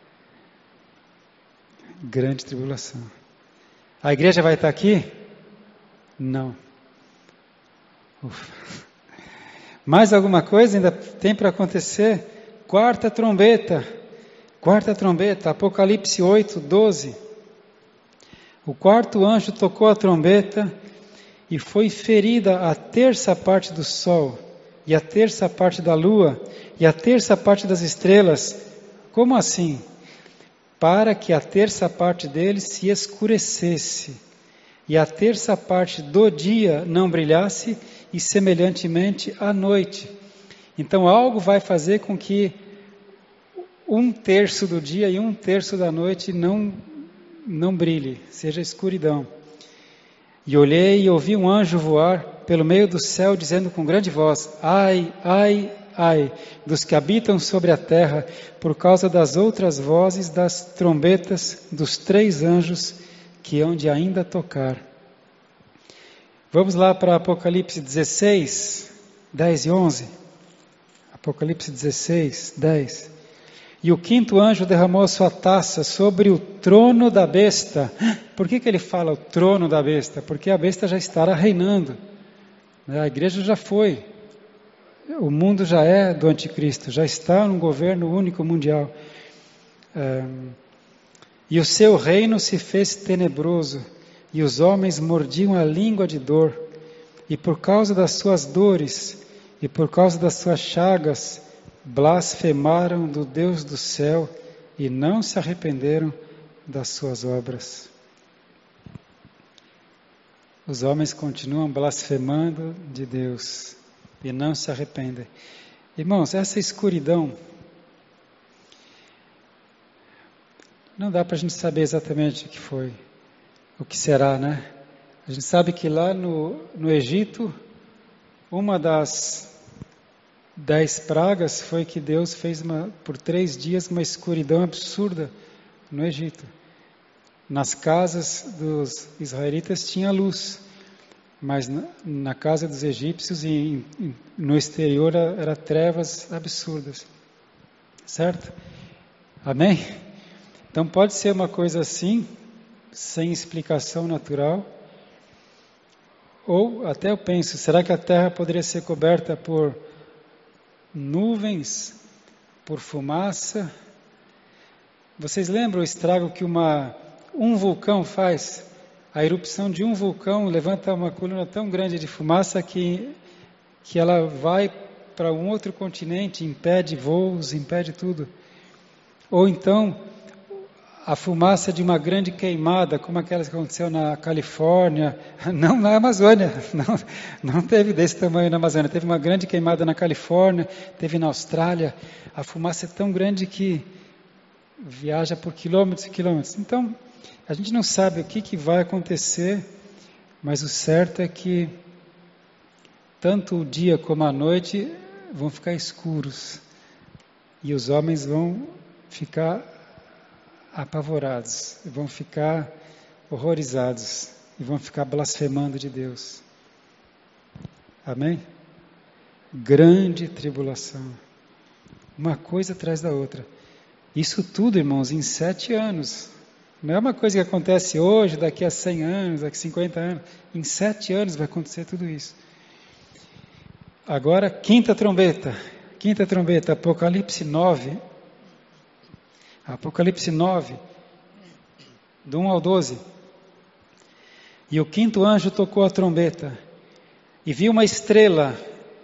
Grande tribulação. A igreja vai estar aqui? Não. Ufa. Mais alguma coisa ainda tem para acontecer? Quarta trombeta. Quarta trombeta, Apocalipse oito, doze. O quarto anjo tocou a trombeta e foi ferida a terça parte do sol, e a terça parte da lua, e a terça parte das estrelas. Como assim? Para que a terça parte deles se escurecesse, e a terça parte do dia não brilhasse, e semelhantemente à noite. Então algo vai fazer com que um terço do dia e um terço da noite não, não brilhe, seja escuridão. E olhei e ouvi um anjo voar pelo meio do céu, dizendo com grande voz: ai, ai, ai, dos que habitam sobre a terra, por causa das outras vozes das trombetas dos três anjos que hão de ainda tocar. Vamos lá para Apocalipse dezesseis, dez e onze. Apocalipse dezesseis, dez. E o quinto anjo derramou a sua taça sobre o trono da besta. Por que que ele fala o trono da besta? Porque a besta já estará reinando. A igreja já foi. O mundo já é do anticristo, já está num governo único mundial. É, e o seu reino se fez tenebroso, e os homens mordiam a língua de dor, e por causa das suas dores, e por causa das suas chagas, blasfemaram do Deus do céu, e não se arrependeram das suas obras. Os homens continuam blasfemando de Deus, e não se arrependem. Irmãos, essa escuridão, não dá para a gente saber exatamente o que foi, o que será, né? A gente sabe que lá no, no Egito, uma das dez pragas foi que Deus fez uma, por três dias uma escuridão absurda no Egito. Nas casas dos israelitas tinha luz, mas na, na casa dos egípcios e em, no exterior era, era trevas absurdas. Certo? Amém? Então pode ser uma coisa assim, sem explicação natural, ou até eu penso, será que a terra poderia ser coberta por nuvens, por fumaça? Vocês lembram o estrago que uma, um vulcão faz? A erupção de um vulcão levanta uma coluna tão grande de fumaça que, que ela vai para um outro continente, impede voos, impede tudo. Ou então, a fumaça de uma grande queimada, como aquela que aconteceu na Califórnia, não na Amazônia, não, não teve desse tamanho na Amazônia, teve uma grande queimada na Califórnia, teve na Austrália. A fumaça é tão grande que viaja por quilômetros e quilômetros. Então, a gente não sabe o que, que vai acontecer, mas o certo é que tanto o dia como a noite vão ficar escuros e os homens vão ficar apavorados, vão ficar horrorizados e vão ficar blasfemando de Deus. Amém? Grande tribulação, uma coisa atrás da outra. Isso tudo, irmãos, em sete anos. Não é uma coisa que acontece hoje, daqui a cem anos, daqui a cinquenta anos. Em sete anos vai acontecer tudo isso. Agora, quinta trombeta. Quinta trombeta, Apocalipse nove. Apocalipse nove, do um ao doze. E o quinto anjo tocou a trombeta, e viu uma estrela,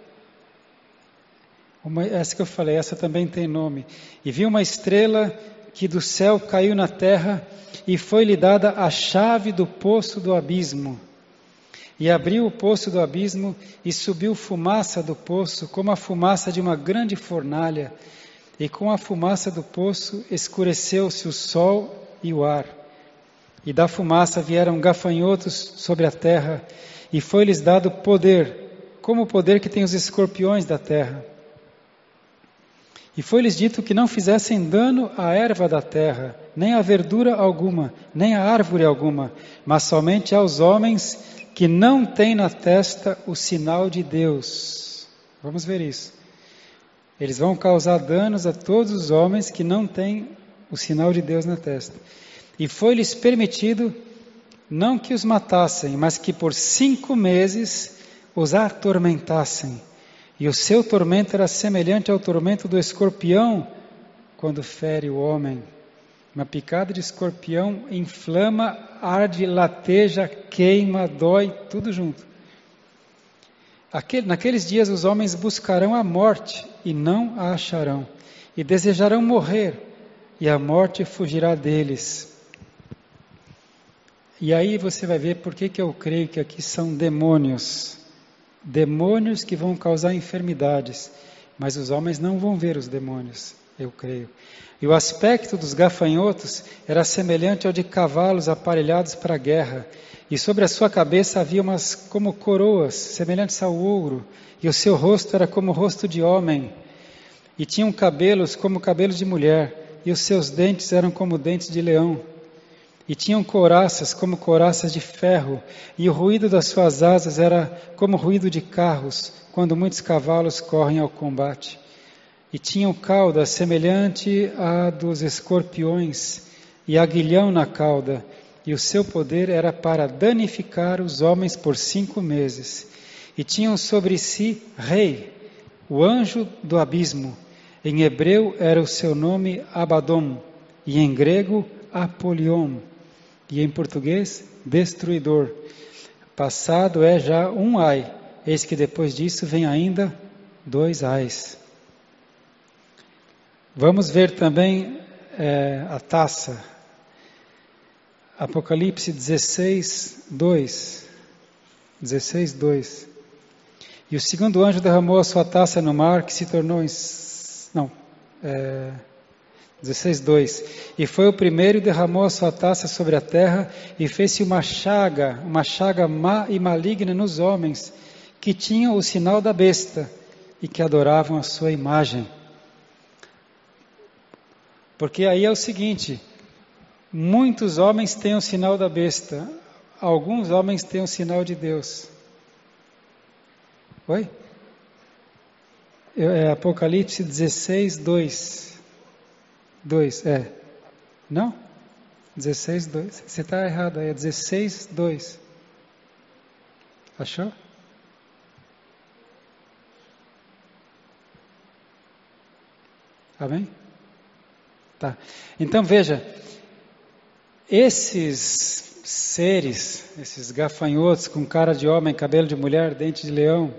uma, essa que eu falei, essa também tem nome. E viu uma estrela que do céu caiu na terra, e foi-lhe dada a chave do poço do abismo. E abriu o poço do abismo, e subiu fumaça do poço, como a fumaça de uma grande fornalha. e com a fumaça do poço escureceu-se o sol e o ar. E da fumaça vieram gafanhotos sobre a terra, e foi-lhes dado poder, como o poder que tem os escorpiões da terra. E foi-lhes dito que não fizessem dano à erva da terra, nem à verdura alguma, nem à árvore alguma, mas somente aos homens que não têm na testa o sinal de Deus. Vamos ver isso. Eles vão causar danos a todos os homens que não têm o sinal de Deus na testa. E foi-lhes permitido não que os matassem, mas que por cinco meses os atormentassem. E o seu tormento era semelhante ao tormento do escorpião quando fere o homem. Uma picada de escorpião inflama, arde, lateja, queima, dói, tudo junto. Aquele, naqueles dias os homens buscarão a morte e não a acharão. E desejarão morrer e a morte fugirá deles. E aí você vai ver por que que eu creio que aqui são demônios. Demônios que vão causar enfermidades, mas os homens não vão ver os demônios, eu creio. E o aspecto dos gafanhotos era semelhante ao de cavalos aparelhados para a guerra, e sobre a sua cabeça havia umas como coroas, semelhantes ao ouro, e o seu rosto era como o rosto de homem, e tinham cabelos como cabelos de mulher, e os seus dentes eram como dentes de leão. E tinham couraças como couraças de ferro, e o ruído das suas asas era como o ruído de carros, quando muitos cavalos correm ao combate. E tinham cauda semelhante à dos escorpiões, e aguilhão na cauda, e o seu poder era para danificar os homens por cinco meses. E tinham sobre si rei, o anjo do abismo. Em hebreu era o seu nome Abaddon, e em grego Apolion. E em português, destruidor. Passado é já um ai, eis que depois disso vem ainda dois ais. Vamos ver também é, a taça. Apocalipse dezesseis, dois. dezesseis, dois. E o segundo anjo derramou a sua taça no mar, que se tornou em... Não, é... dezesseis, dois. E foi o primeiro e derramou a sua taça sobre a terra e fez-se uma chaga, uma chaga má e maligna nos homens que tinham o sinal da besta e que adoravam a sua imagem. Porque aí é o seguinte, muitos homens têm o sinal da besta, alguns homens têm o sinal de Deus. Oi? É Apocalipse dezesseis, dois. dois, é. Não? dezesseis, dois. Você está errado aí, é dezesseis, dois. Achou? Amém? Tá. Então veja, esses seres, esses gafanhotos com cara de homem, cabelo de mulher, dente de leão,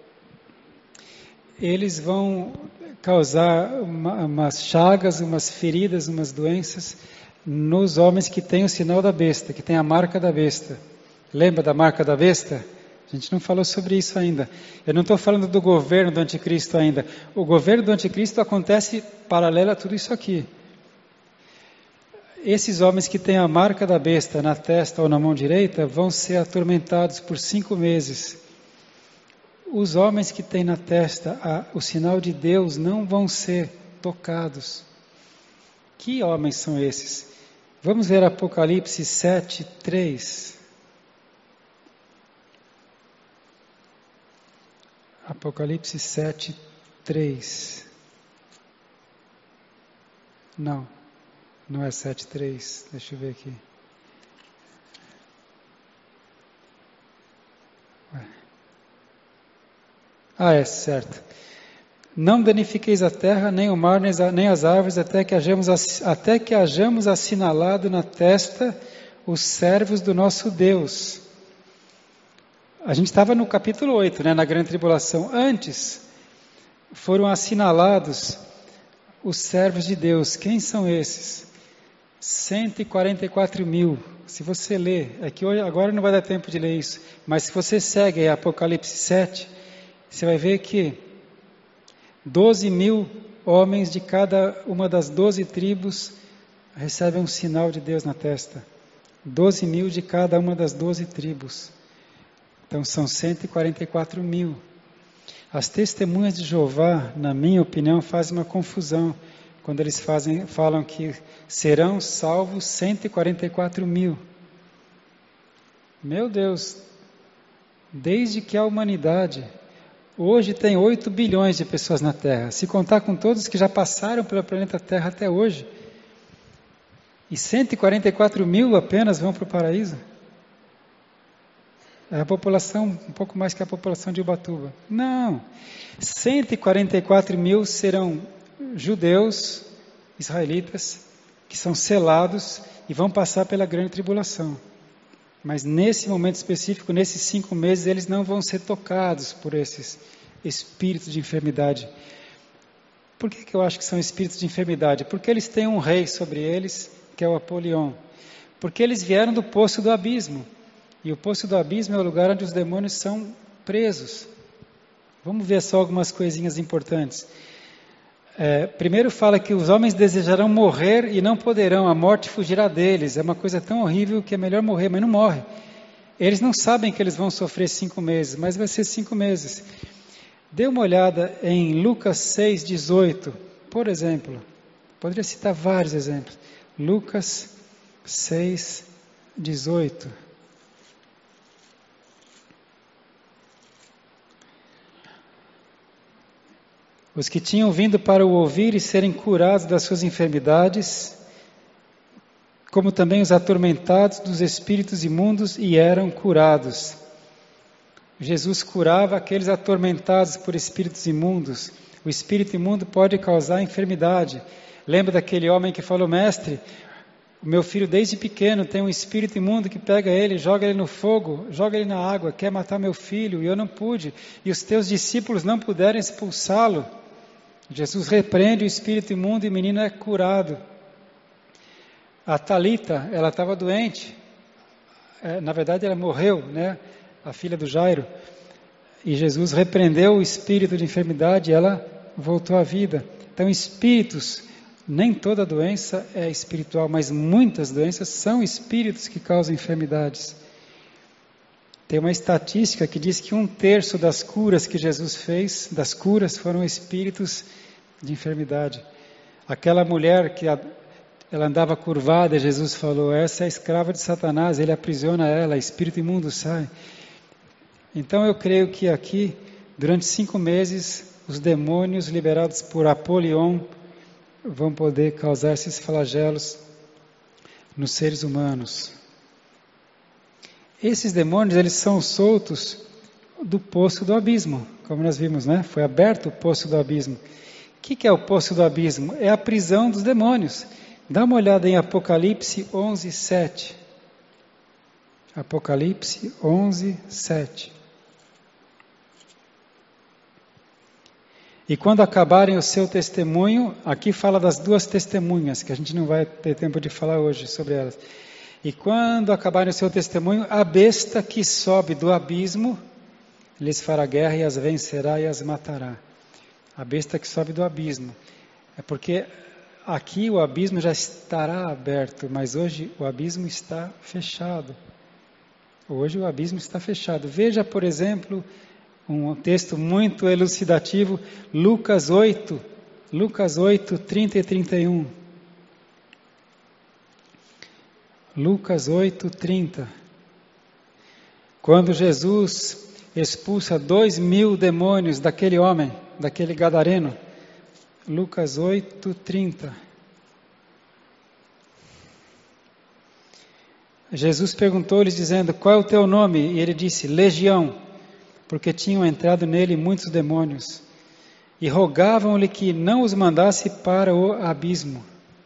eles vão causar uma, umas chagas, umas feridas, umas doenças nos homens que têm o sinal da besta, que têm a marca da besta. Lembra da marca da besta? A gente não falou sobre isso ainda. Eu não estou falando do governo do anticristo ainda. O governo do anticristo acontece paralelo a tudo isso aqui. Esses homens que têm a marca da besta na testa ou na mão direita vão ser atormentados por cinco meses. Os homens que têm na testa a, o sinal de Deus não vão ser tocados. Que homens são esses? Vamos ver Apocalipse sete, três. Apocalipse sete, três. Não, não é sete, três. Deixa eu ver aqui. Ué. Ah, é certo. Não danifiqueis a terra, nem o mar, nem as árvores, até que hajamos, até que hajamos assinalado na testa os servos do nosso Deus. A gente estava no capítulo oito, né, na grande tribulação. Antes, foram assinalados os servos de Deus. Quem são esses? cento e quarenta e quatro mil. Se você ler, é que hoje, agora não vai dar tempo de ler isso, mas se você segue aí Apocalipse sete, você vai ver que doze mil homens de cada uma das doze tribos recebem um sinal de Deus na testa. doze mil de cada uma das doze tribos. Então são cento e quarenta e quatro mil. As testemunhas de Jeová, na minha opinião, fazem uma confusão quando eles fazem, falam que serão salvos cento e quarenta e quatro mil. Meu Deus, desde que a humanidade, hoje tem oito bilhões de pessoas na Terra, se contar com todos que já passaram pelo planeta Terra até hoje, e cento e quarenta e quatro mil apenas vão para o paraíso? É a população, um pouco mais que a população de Ubatuba. Não, cento e quarenta e quatro mil serão judeus, israelitas, que são selados e vão passar pela grande tribulação. Mas nesse momento específico, nesses cinco meses, eles não vão ser tocados por esses espíritos de enfermidade. Por que que eu acho que são espíritos de enfermidade? Porque eles têm um rei sobre eles, que é o Apolion. Porque eles vieram do poço do abismo. E o poço do abismo é o lugar onde os demônios são presos. Vamos ver só algumas coisinhas importantes. É, primeiro fala que os homens desejarão morrer e não poderão, a morte fugirá deles. É uma coisa tão horrível que é melhor morrer, mas não morre. Eles não sabem que eles vão sofrer cinco meses, mas vai ser cinco meses. Dê uma olhada em Lucas seis, dezoito, por exemplo. Poderia citar vários exemplos. Lucas seis, dezoito. Os que tinham vindo para o ouvir e serem curados das suas enfermidades, como também os atormentados dos espíritos imundos, e eram curados. Jesus curava aqueles atormentados por espíritos imundos. O espírito imundo pode causar enfermidade. Lembra daquele homem que falou: mestre, o meu filho desde pequeno tem um espírito imundo que pega ele, joga ele no fogo, joga ele na água, quer matar meu filho, e eu não pude, e os teus discípulos não puderam expulsá-lo. Jesus repreende o espírito imundo e o menino é curado. A Talita, ela estava doente, é, na verdade ela morreu, né? A filha do Jairo, e Jesus repreendeu o espírito de enfermidade e ela voltou à vida. Então espíritos, nem toda doença é espiritual, mas muitas doenças são espíritos que causam enfermidades. Tem uma estatística que diz que um terço das curas que Jesus fez, das curas, foram espíritos de enfermidade. Aquela mulher que a, ela andava curvada, Jesus falou: essa é a escrava de Satanás, ele aprisiona ela, espírito imundo sai. Então eu creio que aqui, durante cinco meses, os demônios liberados por Apolion vão poder causar esses flagelos nos seres humanos. Esses demônios, eles são soltos do poço do abismo, como nós vimos, né? Foi aberto o poço do abismo. O que que é o poço do abismo? É a prisão dos demônios. Dá uma olhada em Apocalipse onze, sete. Apocalipse onze, sete. E quando acabarem o seu testemunho, aqui fala das duas testemunhas, que a gente não vai ter tempo de falar hoje sobre elas. E quando acabarem o seu testemunho, a besta que sobe do abismo lhes fará guerra e as vencerá e as matará. A besta que sobe do abismo. É porque aqui o abismo já estará aberto, mas hoje o abismo está fechado. Hoje o abismo está fechado. Veja, por exemplo, um texto muito elucidativo, Lucas oito, Lucas oito, trinta e trinta e um. Lucas oito, trinta. Quando Jesus expulsa dois mil demônios daquele homem, daquele gadareno. Lucas oito, trinta. Jesus perguntou-lhes dizendo: qual é o teu nome? E ele disse: Legião, porque tinham entrado nele muitos demônios. E rogavam-lhe que não os mandasse para o abismo.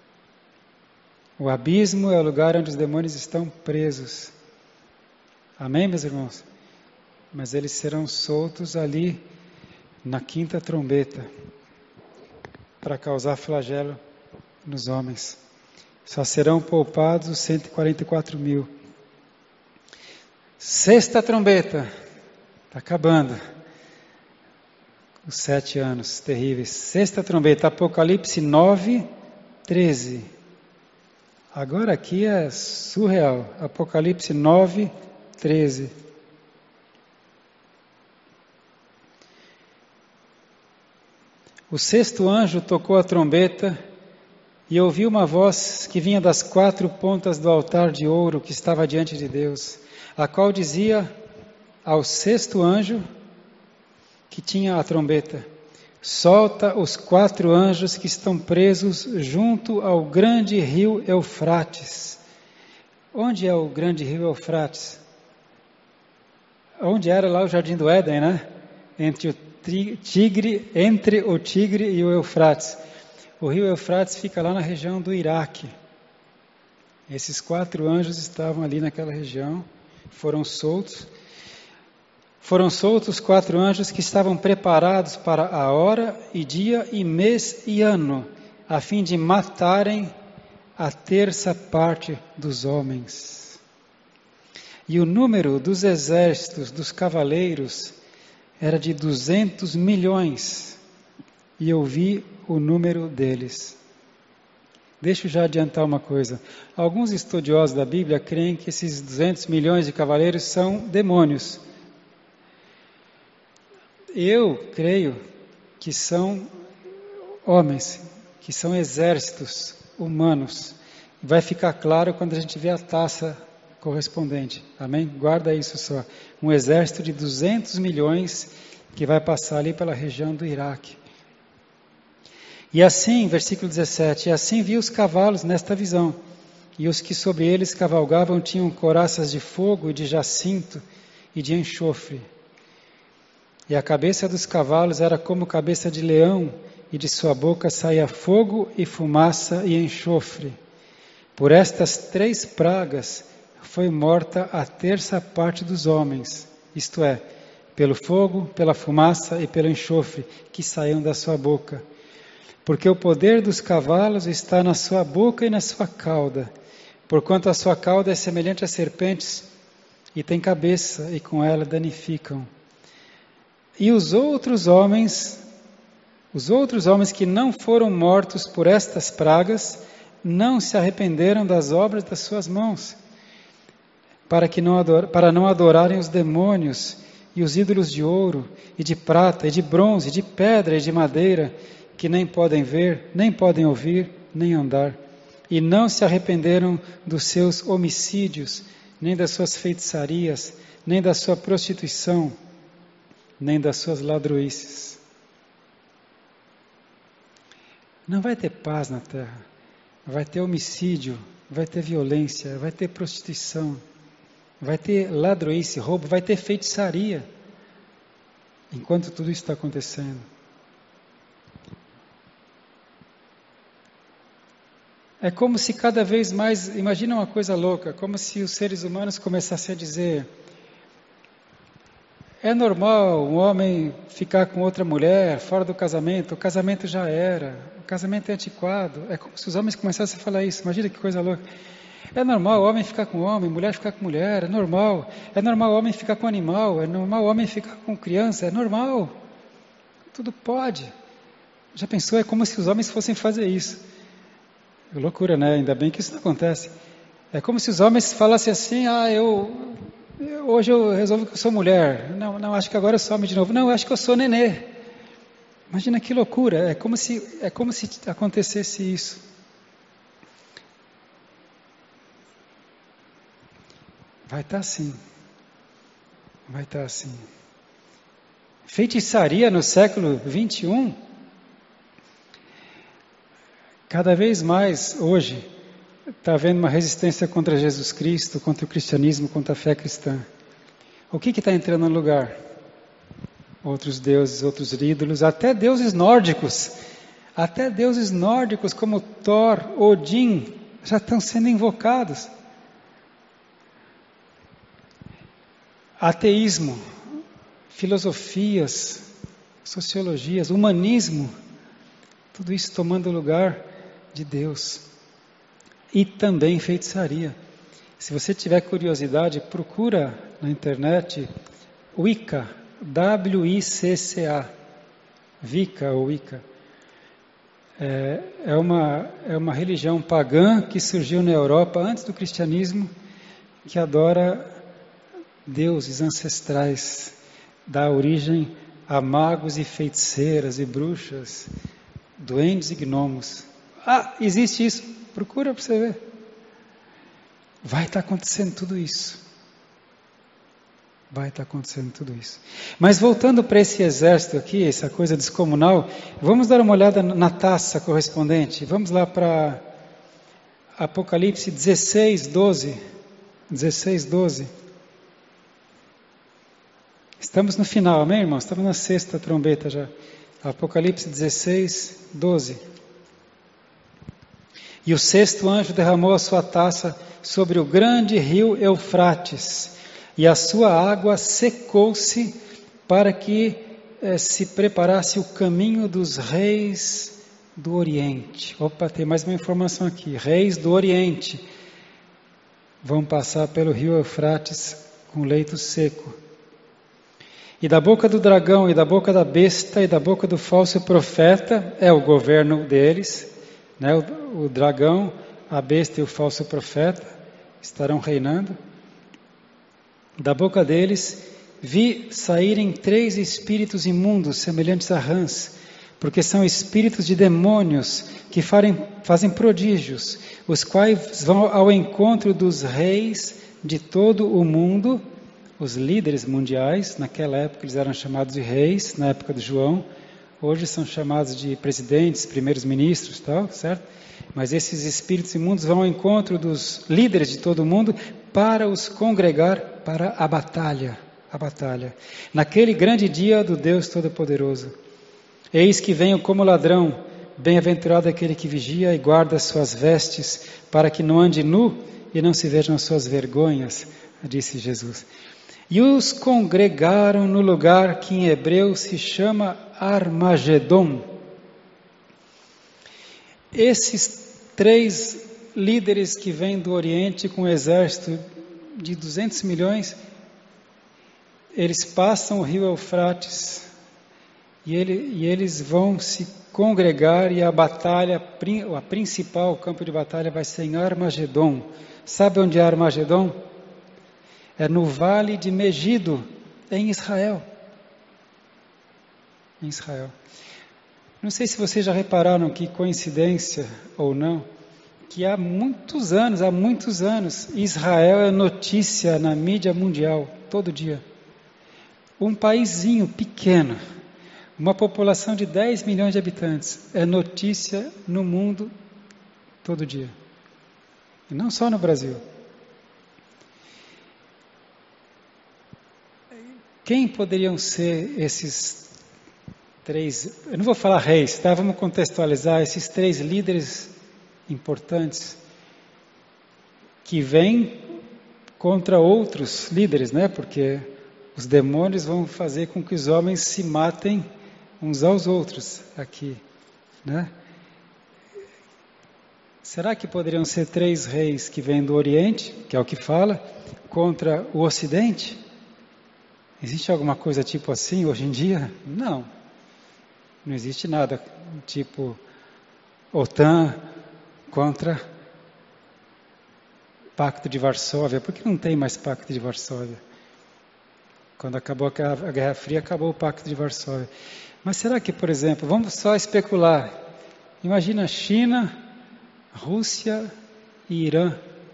O abismo é o lugar onde os demônios estão presos. Amém, meus irmãos? Mas eles serão soltos ali na quinta trombeta para causar flagelo nos homens. Só serão poupados os cento e quarenta e quatro mil. Sexta trombeta. Está acabando. Os sete anos terríveis. Sexta trombeta, Apocalipse nove, treze. Agora aqui é surreal. Apocalipse nove, treze. O sexto anjo tocou a trombeta e ouvi uma voz que vinha das quatro pontas do altar de ouro que estava diante de Deus, a qual dizia ao sexto anjo que tinha a trombeta: solta os quatro anjos que estão presos junto ao grande rio Eufrates. Onde é o grande rio Eufrates? Onde era lá o Jardim do Éden, né? Entre o Tigre, entre o Tigre e o Eufrates. O rio Eufrates fica lá na região do Iraque. Esses quatro anjos estavam ali naquela região, foram soltos. Foram soltos quatro anjos que estavam preparados para a hora e dia e mês e ano, a fim de matarem a terça parte dos homens. E o número dos exércitos, dos cavaleiros, era de duzentos milhões, e eu vi o número deles. Deixa eu já adiantar uma coisa. Alguns estudiosos da Bíblia creem que esses duzentos milhões de cavaleiros são demônios. Eu creio que são homens, que são exércitos humanos. Vai ficar claro quando a gente vê a taça correspondente. Amém? Guarda isso só. Um exército de duzentos milhões que vai passar ali pela região do Iraque. E assim, versículo dezessete, e assim vi os cavalos nesta visão, e os que sobre eles cavalgavam tinham couraças de fogo e de jacinto e de enxofre. E a cabeça dos cavalos era como cabeça de leão, e de sua boca saía fogo e fumaça e enxofre. Por estas três pragas foi morta a terça parte dos homens, isto é, pelo fogo, pela fumaça e pelo enxofre que saíam da sua boca. Porque o poder dos cavalos está na sua boca e na sua cauda, porquanto a sua cauda é semelhante a serpentes e tem cabeça, e com ela danificam. E os outros homens, os outros homens que não foram mortos por estas pragas, não se arrependeram das obras das suas mãos, para, que não ador, para não adorarem os demônios e os ídolos de ouro, e de prata, e de bronze, e de pedra, e de madeira, que nem podem ver, nem podem ouvir, nem andar. E não se arrependeram dos seus homicídios, nem das suas feitiçarias, nem da sua prostituição, nem das suas ladroices. Não vai ter paz na terra. Vai ter homicídio, vai ter violência, vai ter prostituição, vai ter ladroice, roubo, vai ter feitiçaria, enquanto tudo isso está acontecendo. É como se cada vez mais, imagina uma coisa louca, como se os seres humanos começassem a dizer: é normal um homem ficar com outra mulher fora do casamento, o casamento já era, o casamento é antiquado. É como se os homens começassem a falar isso, imagina que coisa louca. É normal o homem ficar com homem, mulher ficar com mulher, é normal. É normal o homem ficar com animal, é normal o homem ficar com criança, é normal. Tudo pode. Já pensou? É como se os homens fossem fazer isso. É loucura, né? Ainda bem que isso não acontece. É como se os homens falassem assim: ah, eu, eu hoje eu resolvo que eu sou mulher. Não, não, acho que agora eu sou homem de novo. Não, eu acho que eu sou nenê. Imagina que loucura. É como se, é como se acontecesse isso. Vai estar assim. Vai estar assim. Feitiçaria no século vinte e um. Cada vez mais, hoje, está havendo uma resistência contra Jesus Cristo, contra o cristianismo, contra a fé cristã. O que está entrando no lugar? Outros deuses, outros ídolos, até deuses nórdicos. Até deuses nórdicos como Thor, Odin, já estão sendo invocados. Ateísmo, filosofias, sociologias, humanismo, tudo isso tomando lugar de Deus. E também feitiçaria. Se você tiver curiosidade, procura na internet Wicca, W I C C A, Wicca ou Wicca. É, é, uma, é uma religião pagã que surgiu na Europa antes do cristianismo, que adora deuses ancestrais, dá origem a magos e feiticeiras e bruxas, duendes e gnomos. Ah, existe isso? Procura para você ver. Vai estar acontecendo tudo isso. Vai estar acontecendo tudo isso. Mas voltando para esse exército aqui, essa coisa descomunal, vamos dar uma olhada na taça correspondente. Vamos lá para Apocalipse dezesseis, doze. dezesseis, doze. Estamos no final, amém, irmãos? Estamos na sexta trombeta já. Apocalipse dezesseis, doze. E o sexto anjo derramou a sua taça sobre o grande rio Eufrates, e a sua água secou-se para que eh, se preparasse o caminho dos reis do Oriente. Opa, tem mais uma informação aqui. Reis do Oriente vão passar pelo rio Eufrates com leito seco. E da boca do dragão, e da boca da besta, e da boca do falso profeta, é o governo deles, né? o, o dragão, a besta e o falso profeta estarão reinando. Da boca deles vi saírem três espíritos imundos, semelhantes a rãs, porque são espíritos de demônios que farem, fazem prodígios, os quais vão ao encontro dos reis de todo o mundo, os líderes mundiais. Naquela época eles eram chamados de reis, na época de João. Hoje são chamados de presidentes, primeiros ministros, tal, certo? Mas esses espíritos imundos vão ao encontro dos líderes de todo o mundo para os congregar para a batalha, a batalha. Naquele grande dia do Deus Todo-Poderoso. Eis que venho como ladrão, bem-aventurado aquele que vigia e guarda as suas vestes, para que não ande nu e não se vejam as suas vergonhas, disse Jesus. E os congregaram no lugar que em hebreu se chama Armagedon. Esses três líderes que vêm do Oriente com um exército de duzentos milhões, eles passam o rio Eufrates e, ele, e eles vão se congregar, e a batalha, a principal campo de batalha vai ser em Armagedon. Sabe onde é Armagedon? É no vale de Megido, em Israel. Em Israel. Não sei se vocês já repararam, que coincidência ou não, que há muitos anos, há muitos anos, Israel é notícia na mídia mundial, todo dia. Um paísinho pequeno, uma população de dez milhões de habitantes, é notícia no mundo todo dia. E não só no Brasil. Quem poderiam ser esses três, eu não vou falar reis, tá? Vamos contextualizar esses três líderes importantes que vêm contra outros líderes, né? Porque os demônios vão fazer com que os homens se matem uns aos outros aqui, né? Será que poderiam ser três reis que vêm do Oriente, que é o que fala, contra o Ocidente? Existe alguma coisa tipo assim hoje em dia? Não. Não existe nada tipo OTAN contra Pacto de Varsóvia. Por que não tem mais Pacto de Varsóvia? Quando acabou a Guerra Fria, acabou o Pacto de Varsóvia. Mas será que, por exemplo, vamos só especular. Imagina China, Rússia e Irã.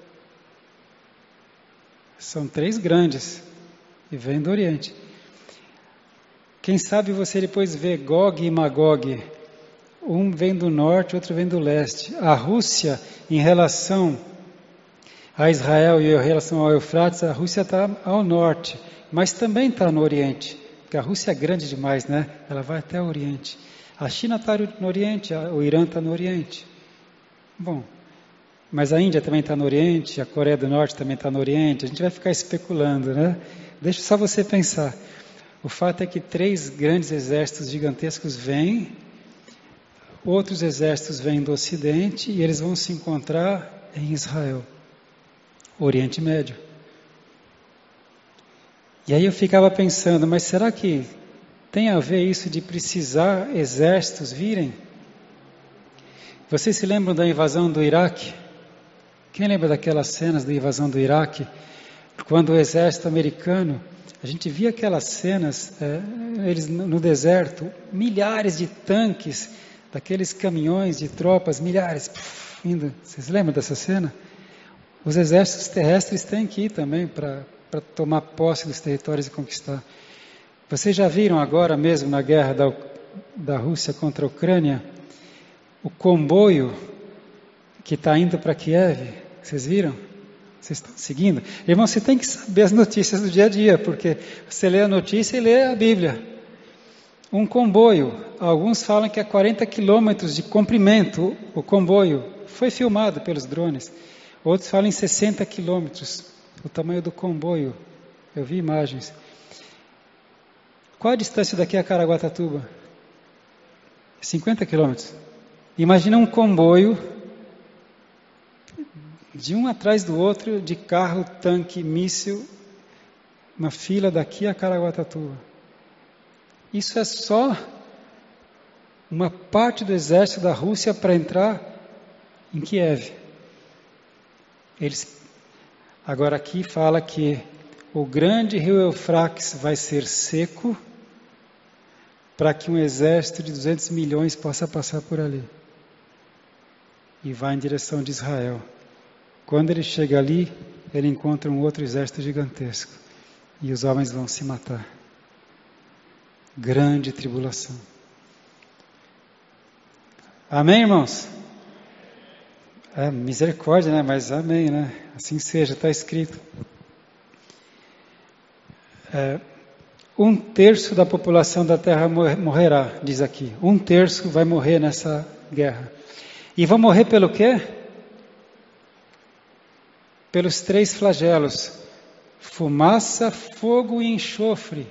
São três grandes e vêm do Oriente. Quem sabe você depois vê Gog e Magog. Um vem do norte, outro vem do leste. A Rússia, em relação a Israel e em relação ao Eufrates, a Rússia está ao norte, mas também está no Oriente, porque a Rússia é grande demais, né? Ela vai até o Oriente. A China está no Oriente, o Irã está no Oriente. Bom, mas a Índia também está no Oriente, a Coreia do Norte também está no Oriente. A gente vai ficar especulando, né? Deixa só você pensar. O fato é que três grandes exércitos gigantescos vêm, outros exércitos vêm do Ocidente e eles vão se encontrar em Israel, Oriente Médio. E aí eu ficava pensando, mas será que tem a ver isso de precisar exércitos virem? Vocês se lembram da invasão do Iraque? Quem lembra daquelas cenas da invasão do Iraque? Quando o exército americano, a gente via aquelas cenas, é, eles no deserto, milhares de tanques, daqueles caminhões de tropas, milhares, puf, indo. Vocês lembram dessa cena? Os exércitos terrestres têm que ir também para para tomar posse dos territórios e conquistar. Vocês já viram agora mesmo na guerra da, da Rússia contra a Ucrânia, o comboio que está indo para Kiev? Vocês viram? Vocês estão seguindo? Irmão, você tem que saber as notícias do dia a dia, porque você lê a notícia e lê a Bíblia. Um comboio, alguns falam que é quarenta quilômetros de comprimento, o comboio, foi filmado pelos drones. Outros falam em sessenta quilômetros, o tamanho do comboio. Eu vi imagens. Qual a distância daqui a Caraguatatuba? cinquenta quilômetros. Imagina um comboio de um atrás do outro, de carro, tanque, míssil, uma fila daqui a Caraguatatuba. Isso é só uma parte do exército da Rússia para entrar em Kiev. Eles, agora aqui fala que o grande rio Eufrates vai ser seco para que um exército de duzentos milhões possa passar por ali. E vai em direção de Israel. Quando ele chega ali, ele encontra um outro exército gigantesco. E os homens vão se matar. Grande tribulação. Amém, irmãos? É, misericórdia, né? Mas amém, né? Assim seja, está escrito. É, um terço da população da terra morrerá, diz aqui. Um terço vai morrer nessa guerra. E vão morrer pelo quê? Pelos três flagelos: fumaça, fogo e enxofre.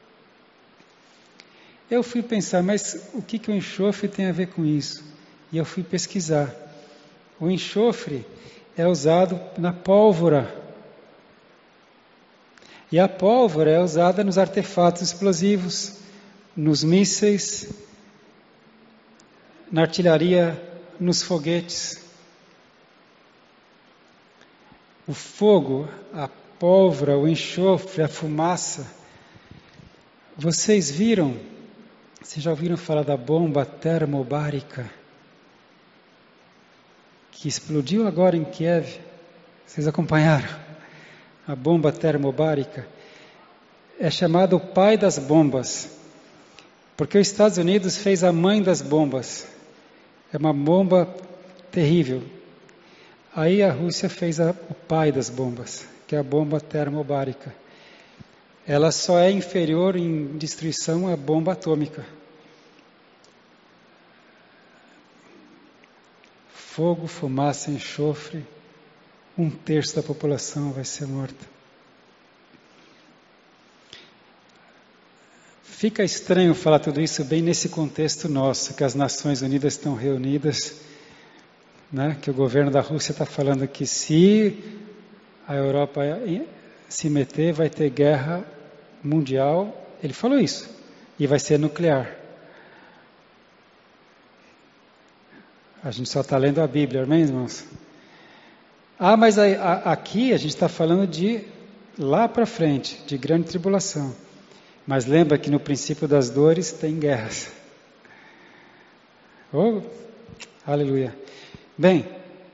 Eu fui pensar, mas o que, que o enxofre tem a ver com isso? E eu fui pesquisar. O enxofre é usado na pólvora. E a pólvora é usada nos artefatos explosivos, nos mísseis, na artilharia, nos foguetes. O fogo, a pólvora, o enxofre, a fumaça. Vocês viram, vocês já ouviram falar da bomba termobárica? Que explodiu agora em Kiev. Vocês acompanharam? A bomba termobárica. É chamado o pai das bombas. Porque os Estados Unidos fez a mãe das bombas. É uma bomba terrível. Aí a Rússia fez a, o pai das bombas, que é a bomba termobárica. Ela só é inferior em destruição à bomba atômica. Fogo, fumaça, enxofre, um terço da população vai ser morta. Fica estranho falar tudo isso bem nesse contexto nosso, que as Nações Unidas estão reunidas, né? Que o governo da Rússia está falando que se a Europa se meter, vai ter guerra mundial. Ele falou isso, e vai ser nuclear. A gente só está lendo a Bíblia, amém, irmãos? Ah, mas a, a, aqui a gente está falando de lá para frente, de grande tribulação. Mas lembra que no princípio das dores tem guerras. Oh, aleluia. Bem,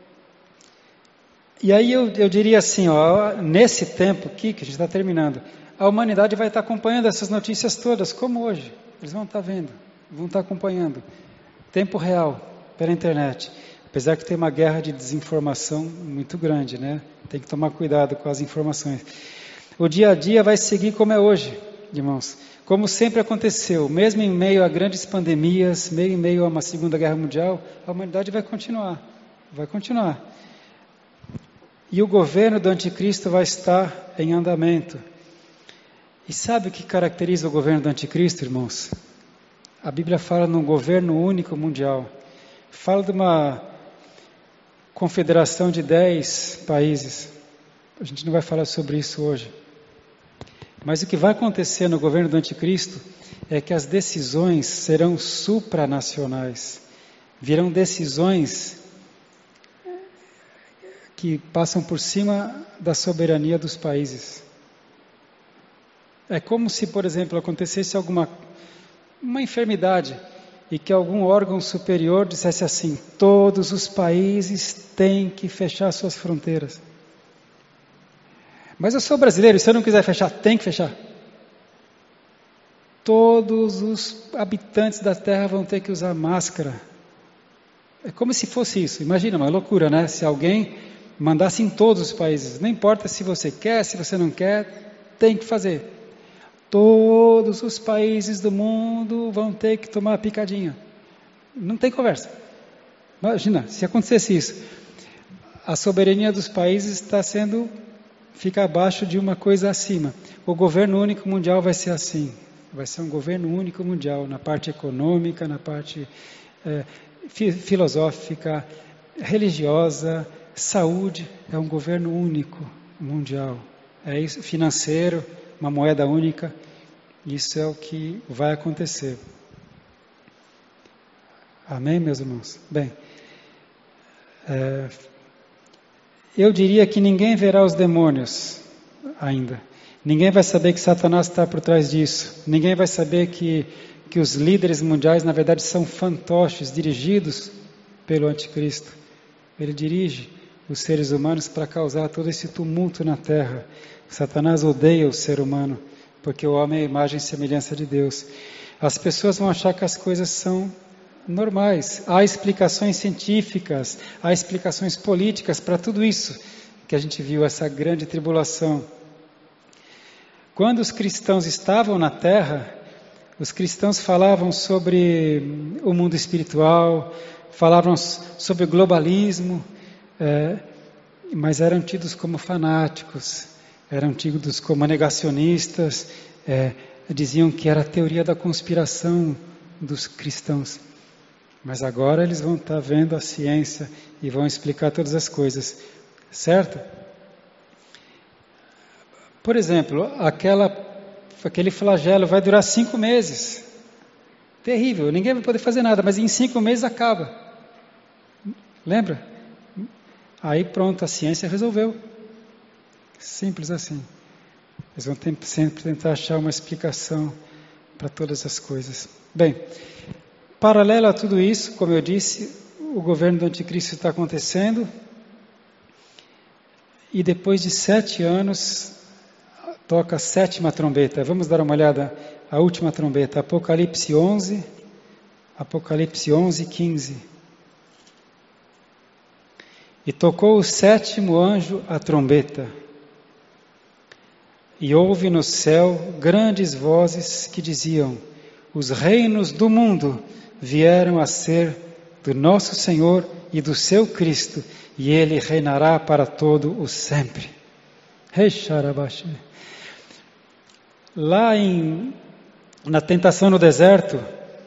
e aí eu, eu diria assim, ó, nesse tempo aqui, que a gente está terminando, a humanidade vai estar acompanhando essas notícias todas, como hoje. Eles vão estar vendo, vão estar acompanhando. Tempo real. Pela internet, apesar que tem uma guerra de desinformação muito grande, né? Tem que tomar cuidado com as informações. O dia a dia vai seguir como é hoje, irmãos. Como sempre aconteceu, mesmo em meio a grandes pandemias, meio em meio a uma segunda guerra mundial, a humanidade vai continuar, vai continuar. E o governo do anticristo vai estar em andamento. E sabe o que caracteriza o governo do anticristo, irmãos? A Bíblia fala num governo único mundial. Fala de uma confederação de dez países. A gente não vai falar sobre isso hoje. Mas o que vai acontecer no governo do anticristo é que as decisões serão supranacionais. Virão decisões que passam por cima da soberania dos países. É como se, por exemplo, acontecesse alguma uma enfermidade e que algum órgão superior dissesse assim: todos os países têm que fechar suas fronteiras. Mas eu sou brasileiro, e se eu não quiser fechar, tem que fechar. Todos os habitantes da Terra vão ter que usar máscara. É como se fosse isso. Imagina, uma loucura, né? Se alguém mandasse em todos os países, não importa se você quer, se você não quer, tem que fazer. Todos os países do mundo vão ter que tomar picadinha. Não tem conversa. Imagina, se acontecesse isso. A soberania dos países está sendo, fica abaixo de uma coisa acima. O governo único mundial vai ser assim. Vai ser um governo único mundial, na parte econômica, na parte é, fi, filosófica, religiosa, saúde. É um governo único mundial. É isso, financeiro, uma moeda única. Isso é o que vai acontecer. Amém, meus irmãos? Bem, é, eu diria que ninguém verá os demônios ainda. Ninguém vai saber que Satanás está por trás disso. Ninguém vai saber que, que os líderes mundiais, na verdade, são fantoches dirigidos pelo anticristo. Ele dirige os seres humanos para causar todo esse tumulto na terra. Satanás odeia o ser humano, porque o homem é a imagem e semelhança de Deus. As pessoas vão achar que as coisas são normais. Há explicações científicas, há explicações políticas para tudo isso que a gente viu, essa grande tribulação. Quando os cristãos estavam na terra, os cristãos falavam sobre o mundo espiritual, falavam sobre o globalismo, é, mas eram tidos como fanáticos, eram tidos como negacionistas, é, diziam que era a teoria da conspiração dos cristãos. Mas agora eles vão estar vendo a ciência e vão explicar todas as coisas, certo? Por exemplo, aquela, aquele flagelo vai durar cinco meses. Terrível, ninguém vai poder fazer nada, mas em cinco meses acaba. Lembra? Aí pronto, a ciência resolveu. Simples assim. Eles vão ter, sempre tentar achar uma explicação para todas as coisas. Bem, paralelo a tudo isso, como eu disse, o governo do anticristo está acontecendo. E depois de sete anos, toca a sétima trombeta. Vamos dar uma olhada, a última trombeta, Apocalipse onze, Apocalipse onze, quinze. E tocou o sétimo anjo a trombeta, e houve no céu grandes vozes que diziam: os reinos do mundo vieram a ser do nosso Senhor e do seu Cristo, e Ele reinará para todo o sempre. Lá em, na tentação no deserto,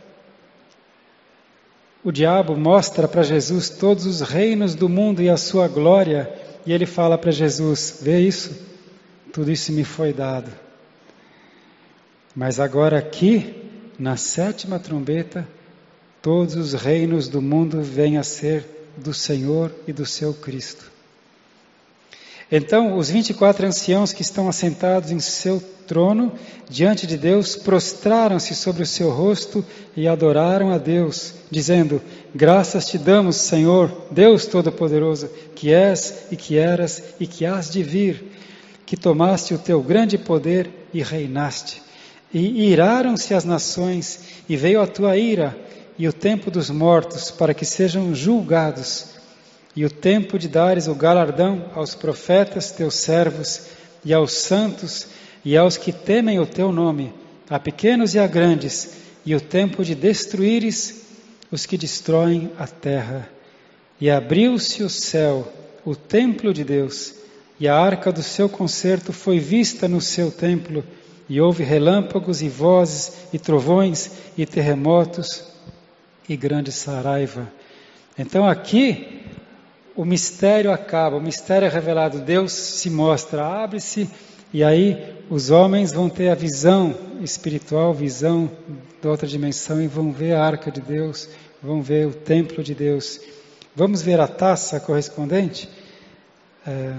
o diabo mostra para Jesus todos os reinos do mundo e a sua glória, e ele fala para Jesus: vê isso? Tudo isso me foi dado. Mas agora aqui, na sétima trombeta, todos os reinos do mundo vêm a ser do Senhor e do seu Cristo. Então, os vinte e quatro anciãos que estão assentados em seu trono, diante de Deus, prostraram-se sobre o seu rosto e adoraram a Deus, dizendo: graças te damos, Senhor, Deus Todo-Poderoso, que és e que eras e que hás de vir, que tomaste o teu grande poder e reinaste. E iraram-se as nações, e veio a tua ira, e o tempo dos mortos, para que sejam julgados, e o tempo de dares o galardão aos profetas teus servos, e aos santos, e aos que temem o teu nome, a pequenos e a grandes, e o tempo de destruíres os que destroem a terra. E abriu-se o céu, o templo de Deus, e a arca do seu concerto foi vista no seu templo, e houve relâmpagos e vozes, e trovões, e terremotos, e grande saraiva. Então aqui, o mistério acaba, o mistério é revelado, Deus se mostra, abre-se E aí os homens vão ter a visão espiritual, visão da outra dimensão, e vão ver a arca de Deus, vão ver o templo de Deus. Vamos ver a taça correspondente? É...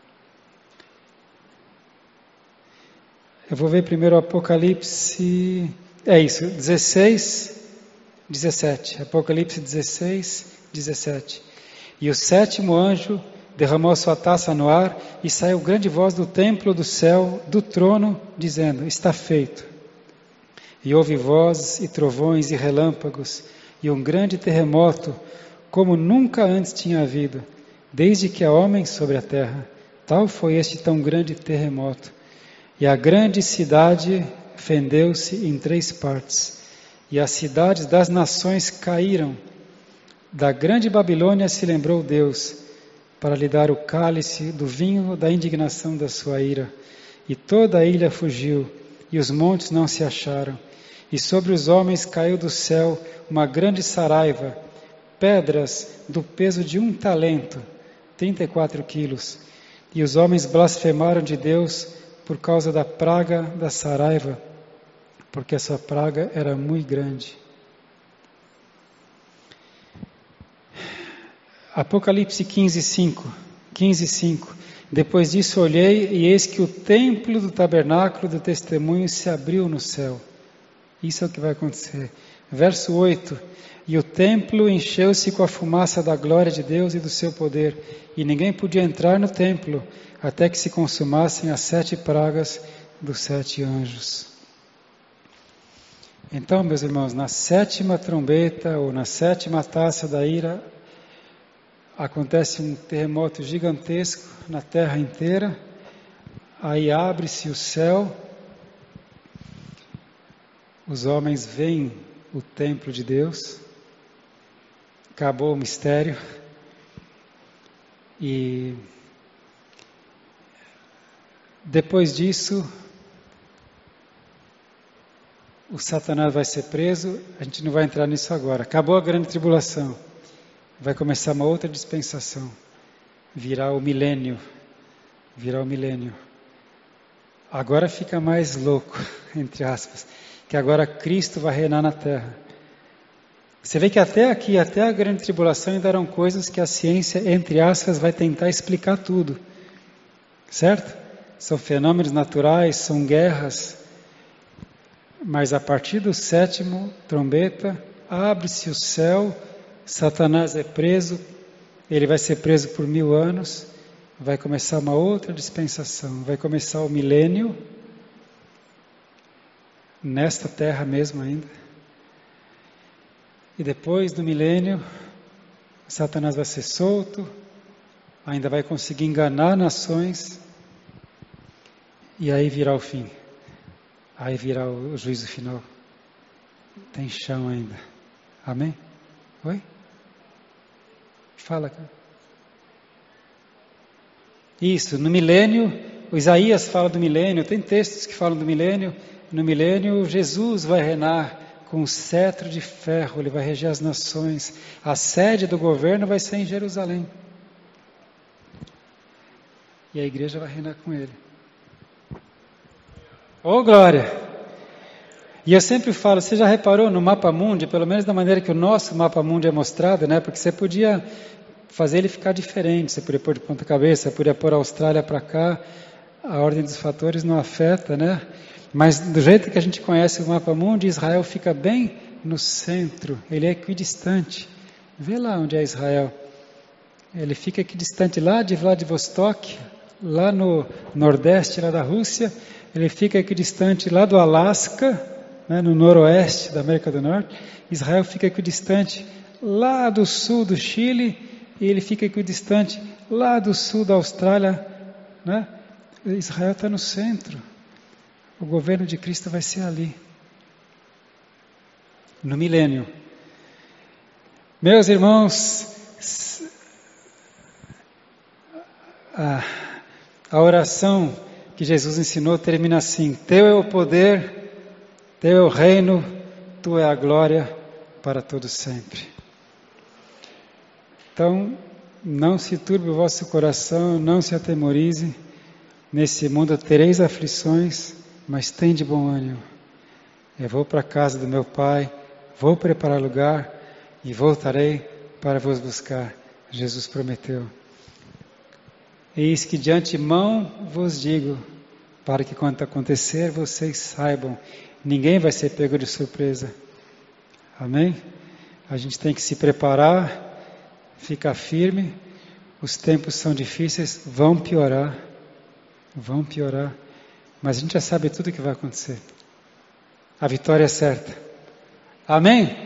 Eu vou ver primeiro o Apocalipse, é isso, dezesseis, dezessete. Apocalipse dezesseis, dezessete. E o sétimo anjo derramou a sua taça no ar, e saiu grande voz do templo do céu, do trono, dizendo: está feito. E houve vozes e trovões e relâmpagos, e um grande terremoto, como nunca antes tinha havido, desde que há homens sobre a terra. Tal foi este tão grande terremoto. E a grande cidade fendeu-se em três partes, e as cidades das nações caíram. Da grande Babilônia se lembrou Deus, para lhe dar o cálice do vinho da indignação da sua ira. E toda a ilha fugiu, e os montes não se acharam. E sobre os homens caiu do céu uma grande saraiva, pedras do peso de um talento, trinta e quatro quilos. E os homens blasfemaram de Deus por causa da praga da saraiva, porque essa praga era muito grande. Apocalipse quinze, cinco. quinze, cinco. Depois disso olhei, e eis que o templo do tabernáculo do testemunho se abriu no céu. Isso é o que vai acontecer. Verso oito. E o templo encheu-se com a fumaça da glória de Deus e do seu poder, e ninguém podia entrar no templo, até que se consumassem as sete pragas dos sete anjos. Então, meus irmãos, na sétima trombeta, ou na sétima taça da ira, acontece um terremoto gigantesco na terra inteira, aí abre-se o céu, os homens veem o templo de Deus, acabou o mistério, e depois disso, o Satanás vai ser preso. A gente não vai entrar nisso agora. Acabou a grande tribulação. Vai começar uma outra dispensação. Virá o milênio. Virá o milênio. Agora fica mais louco, entre aspas, que agora Cristo vai reinar na terra. Você vê que até aqui, até a grande tribulação, ainda eram coisas que a ciência, entre aspas, vai tentar explicar tudo. Certo? São fenômenos naturais, são guerras, mas a partir do sétimo trombeta, abre-se o céu, Satanás é preso, ele vai ser preso por mil anos, vai começar uma outra dispensação, vai começar o milênio, nesta terra mesmo ainda, e depois do milênio, Satanás vai ser solto, ainda vai conseguir enganar nações, e aí virá o fim. Aí virá o juízo final. Tem chão ainda. Amém? Oi? Fala, cara. Isso, no milênio, o Isaías fala do milênio, tem textos que falam do milênio. No milênio, Jesus vai reinar com um cetro de ferro, ele vai reger as nações. A sede do governo vai ser em Jerusalém. E a igreja vai reinar com ele. Ô, glória! E eu sempre falo, você já reparou no mapa mundi, pelo menos da maneira que o nosso mapa mundi é mostrado, né? Porque você podia fazer ele ficar diferente, você podia pôr de ponta cabeça, podia pôr a Austrália para cá, a ordem dos fatores não afeta, né? Mas do jeito que a gente conhece o mapa mundi, Israel fica bem no centro, ele é equidistante. Vê lá onde é Israel. Ele fica equidistante lá de Vladivostok, lá no nordeste lá da Rússia. Ele fica equidistante lá do Alasca, né, no noroeste da América do Norte. Israel fica equidistante lá do sul do Chile, e ele fica equidistante lá do sul da Austrália, né? Israel está no centro. O governo de Cristo vai ser ali, no milênio. Meus irmãos, a, a oração que Jesus ensinou termina assim: teu é o poder, teu é o reino, tua é a glória para todo sempre. Então, não se turbe o vosso coração, não se atemorize, nesse mundo tereis aflições, mas tende bom ânimo. Eu vou para a casa do meu Pai, vou preparar lugar e voltarei para vos buscar. Jesus prometeu. Eis que de antemão vos digo, para que quando acontecer vocês saibam, ninguém vai ser pego de surpresa. Amém? A gente tem que se preparar, ficar firme. Os tempos são difíceis, vão piorar, vão piorar, mas a gente já sabe tudo o que vai acontecer. A vitória é certa. Amém?